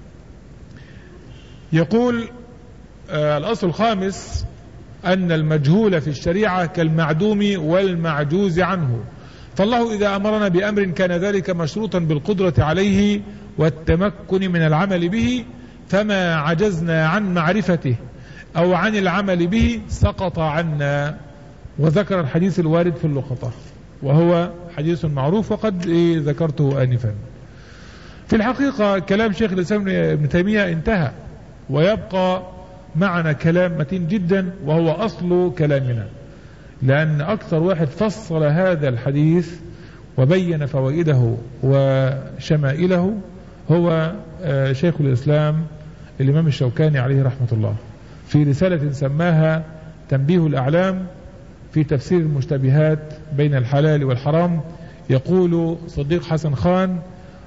[SPEAKER 1] يقول آه الأصل الخامس أن المجهول في الشريعة كالمعدوم والمعجوز عنه، فالله إذا أمرنا بأمر كان ذلك مشروطا بالقدرة عليه والتمكن من العمل به، فما عجزنا عن معرفته أو عن العمل به سقط عنا. وذكر الحديث الوارد في اللقطة وهو حديث معروف وقد ذكرته آنفا. في الحقيقة كلام شيخ الإسلام ابن تيمية انتهى، ويبقى معنا كلام متين جدا وهو أصل كلامنا، لأن أكثر واحد فصل هذا الحديث وبين فوائده وشمائله هو شيخ الإسلام الإمام الشوكاني عليه رحمة الله، في رسالة سماها تنبيه الأعلام في تفسير المشتبهات بين الحلال والحرام. يقول صديق حسن خان: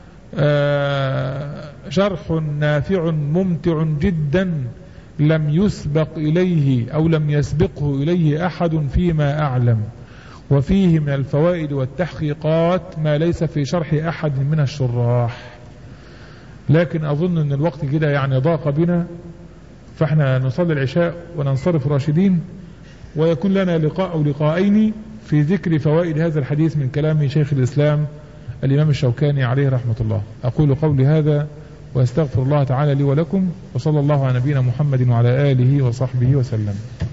[SPEAKER 1] شرح نافع ممتع جدا لم يسبق إليه أو لم يسبقه إليه أحد فيما أعلم، وفيه من الفوائد والتحقيقات ما ليس في شرح أحد من الشراح. لكن أظن أن الوقت كده يعني ضاق بنا، فاحنا نصلي العشاء وننصرف راشدين، ويكون لنا لقاء أو لقاءين في ذكر فوائد هذا الحديث من كلام شيخ الإسلام الإمام الشوكاني عليه رحمة الله. أقول قولي هذا وأستغفر الله تعالى لي ولكم، وصلى الله على نبينا محمد وعلى آله وصحبه وسلم.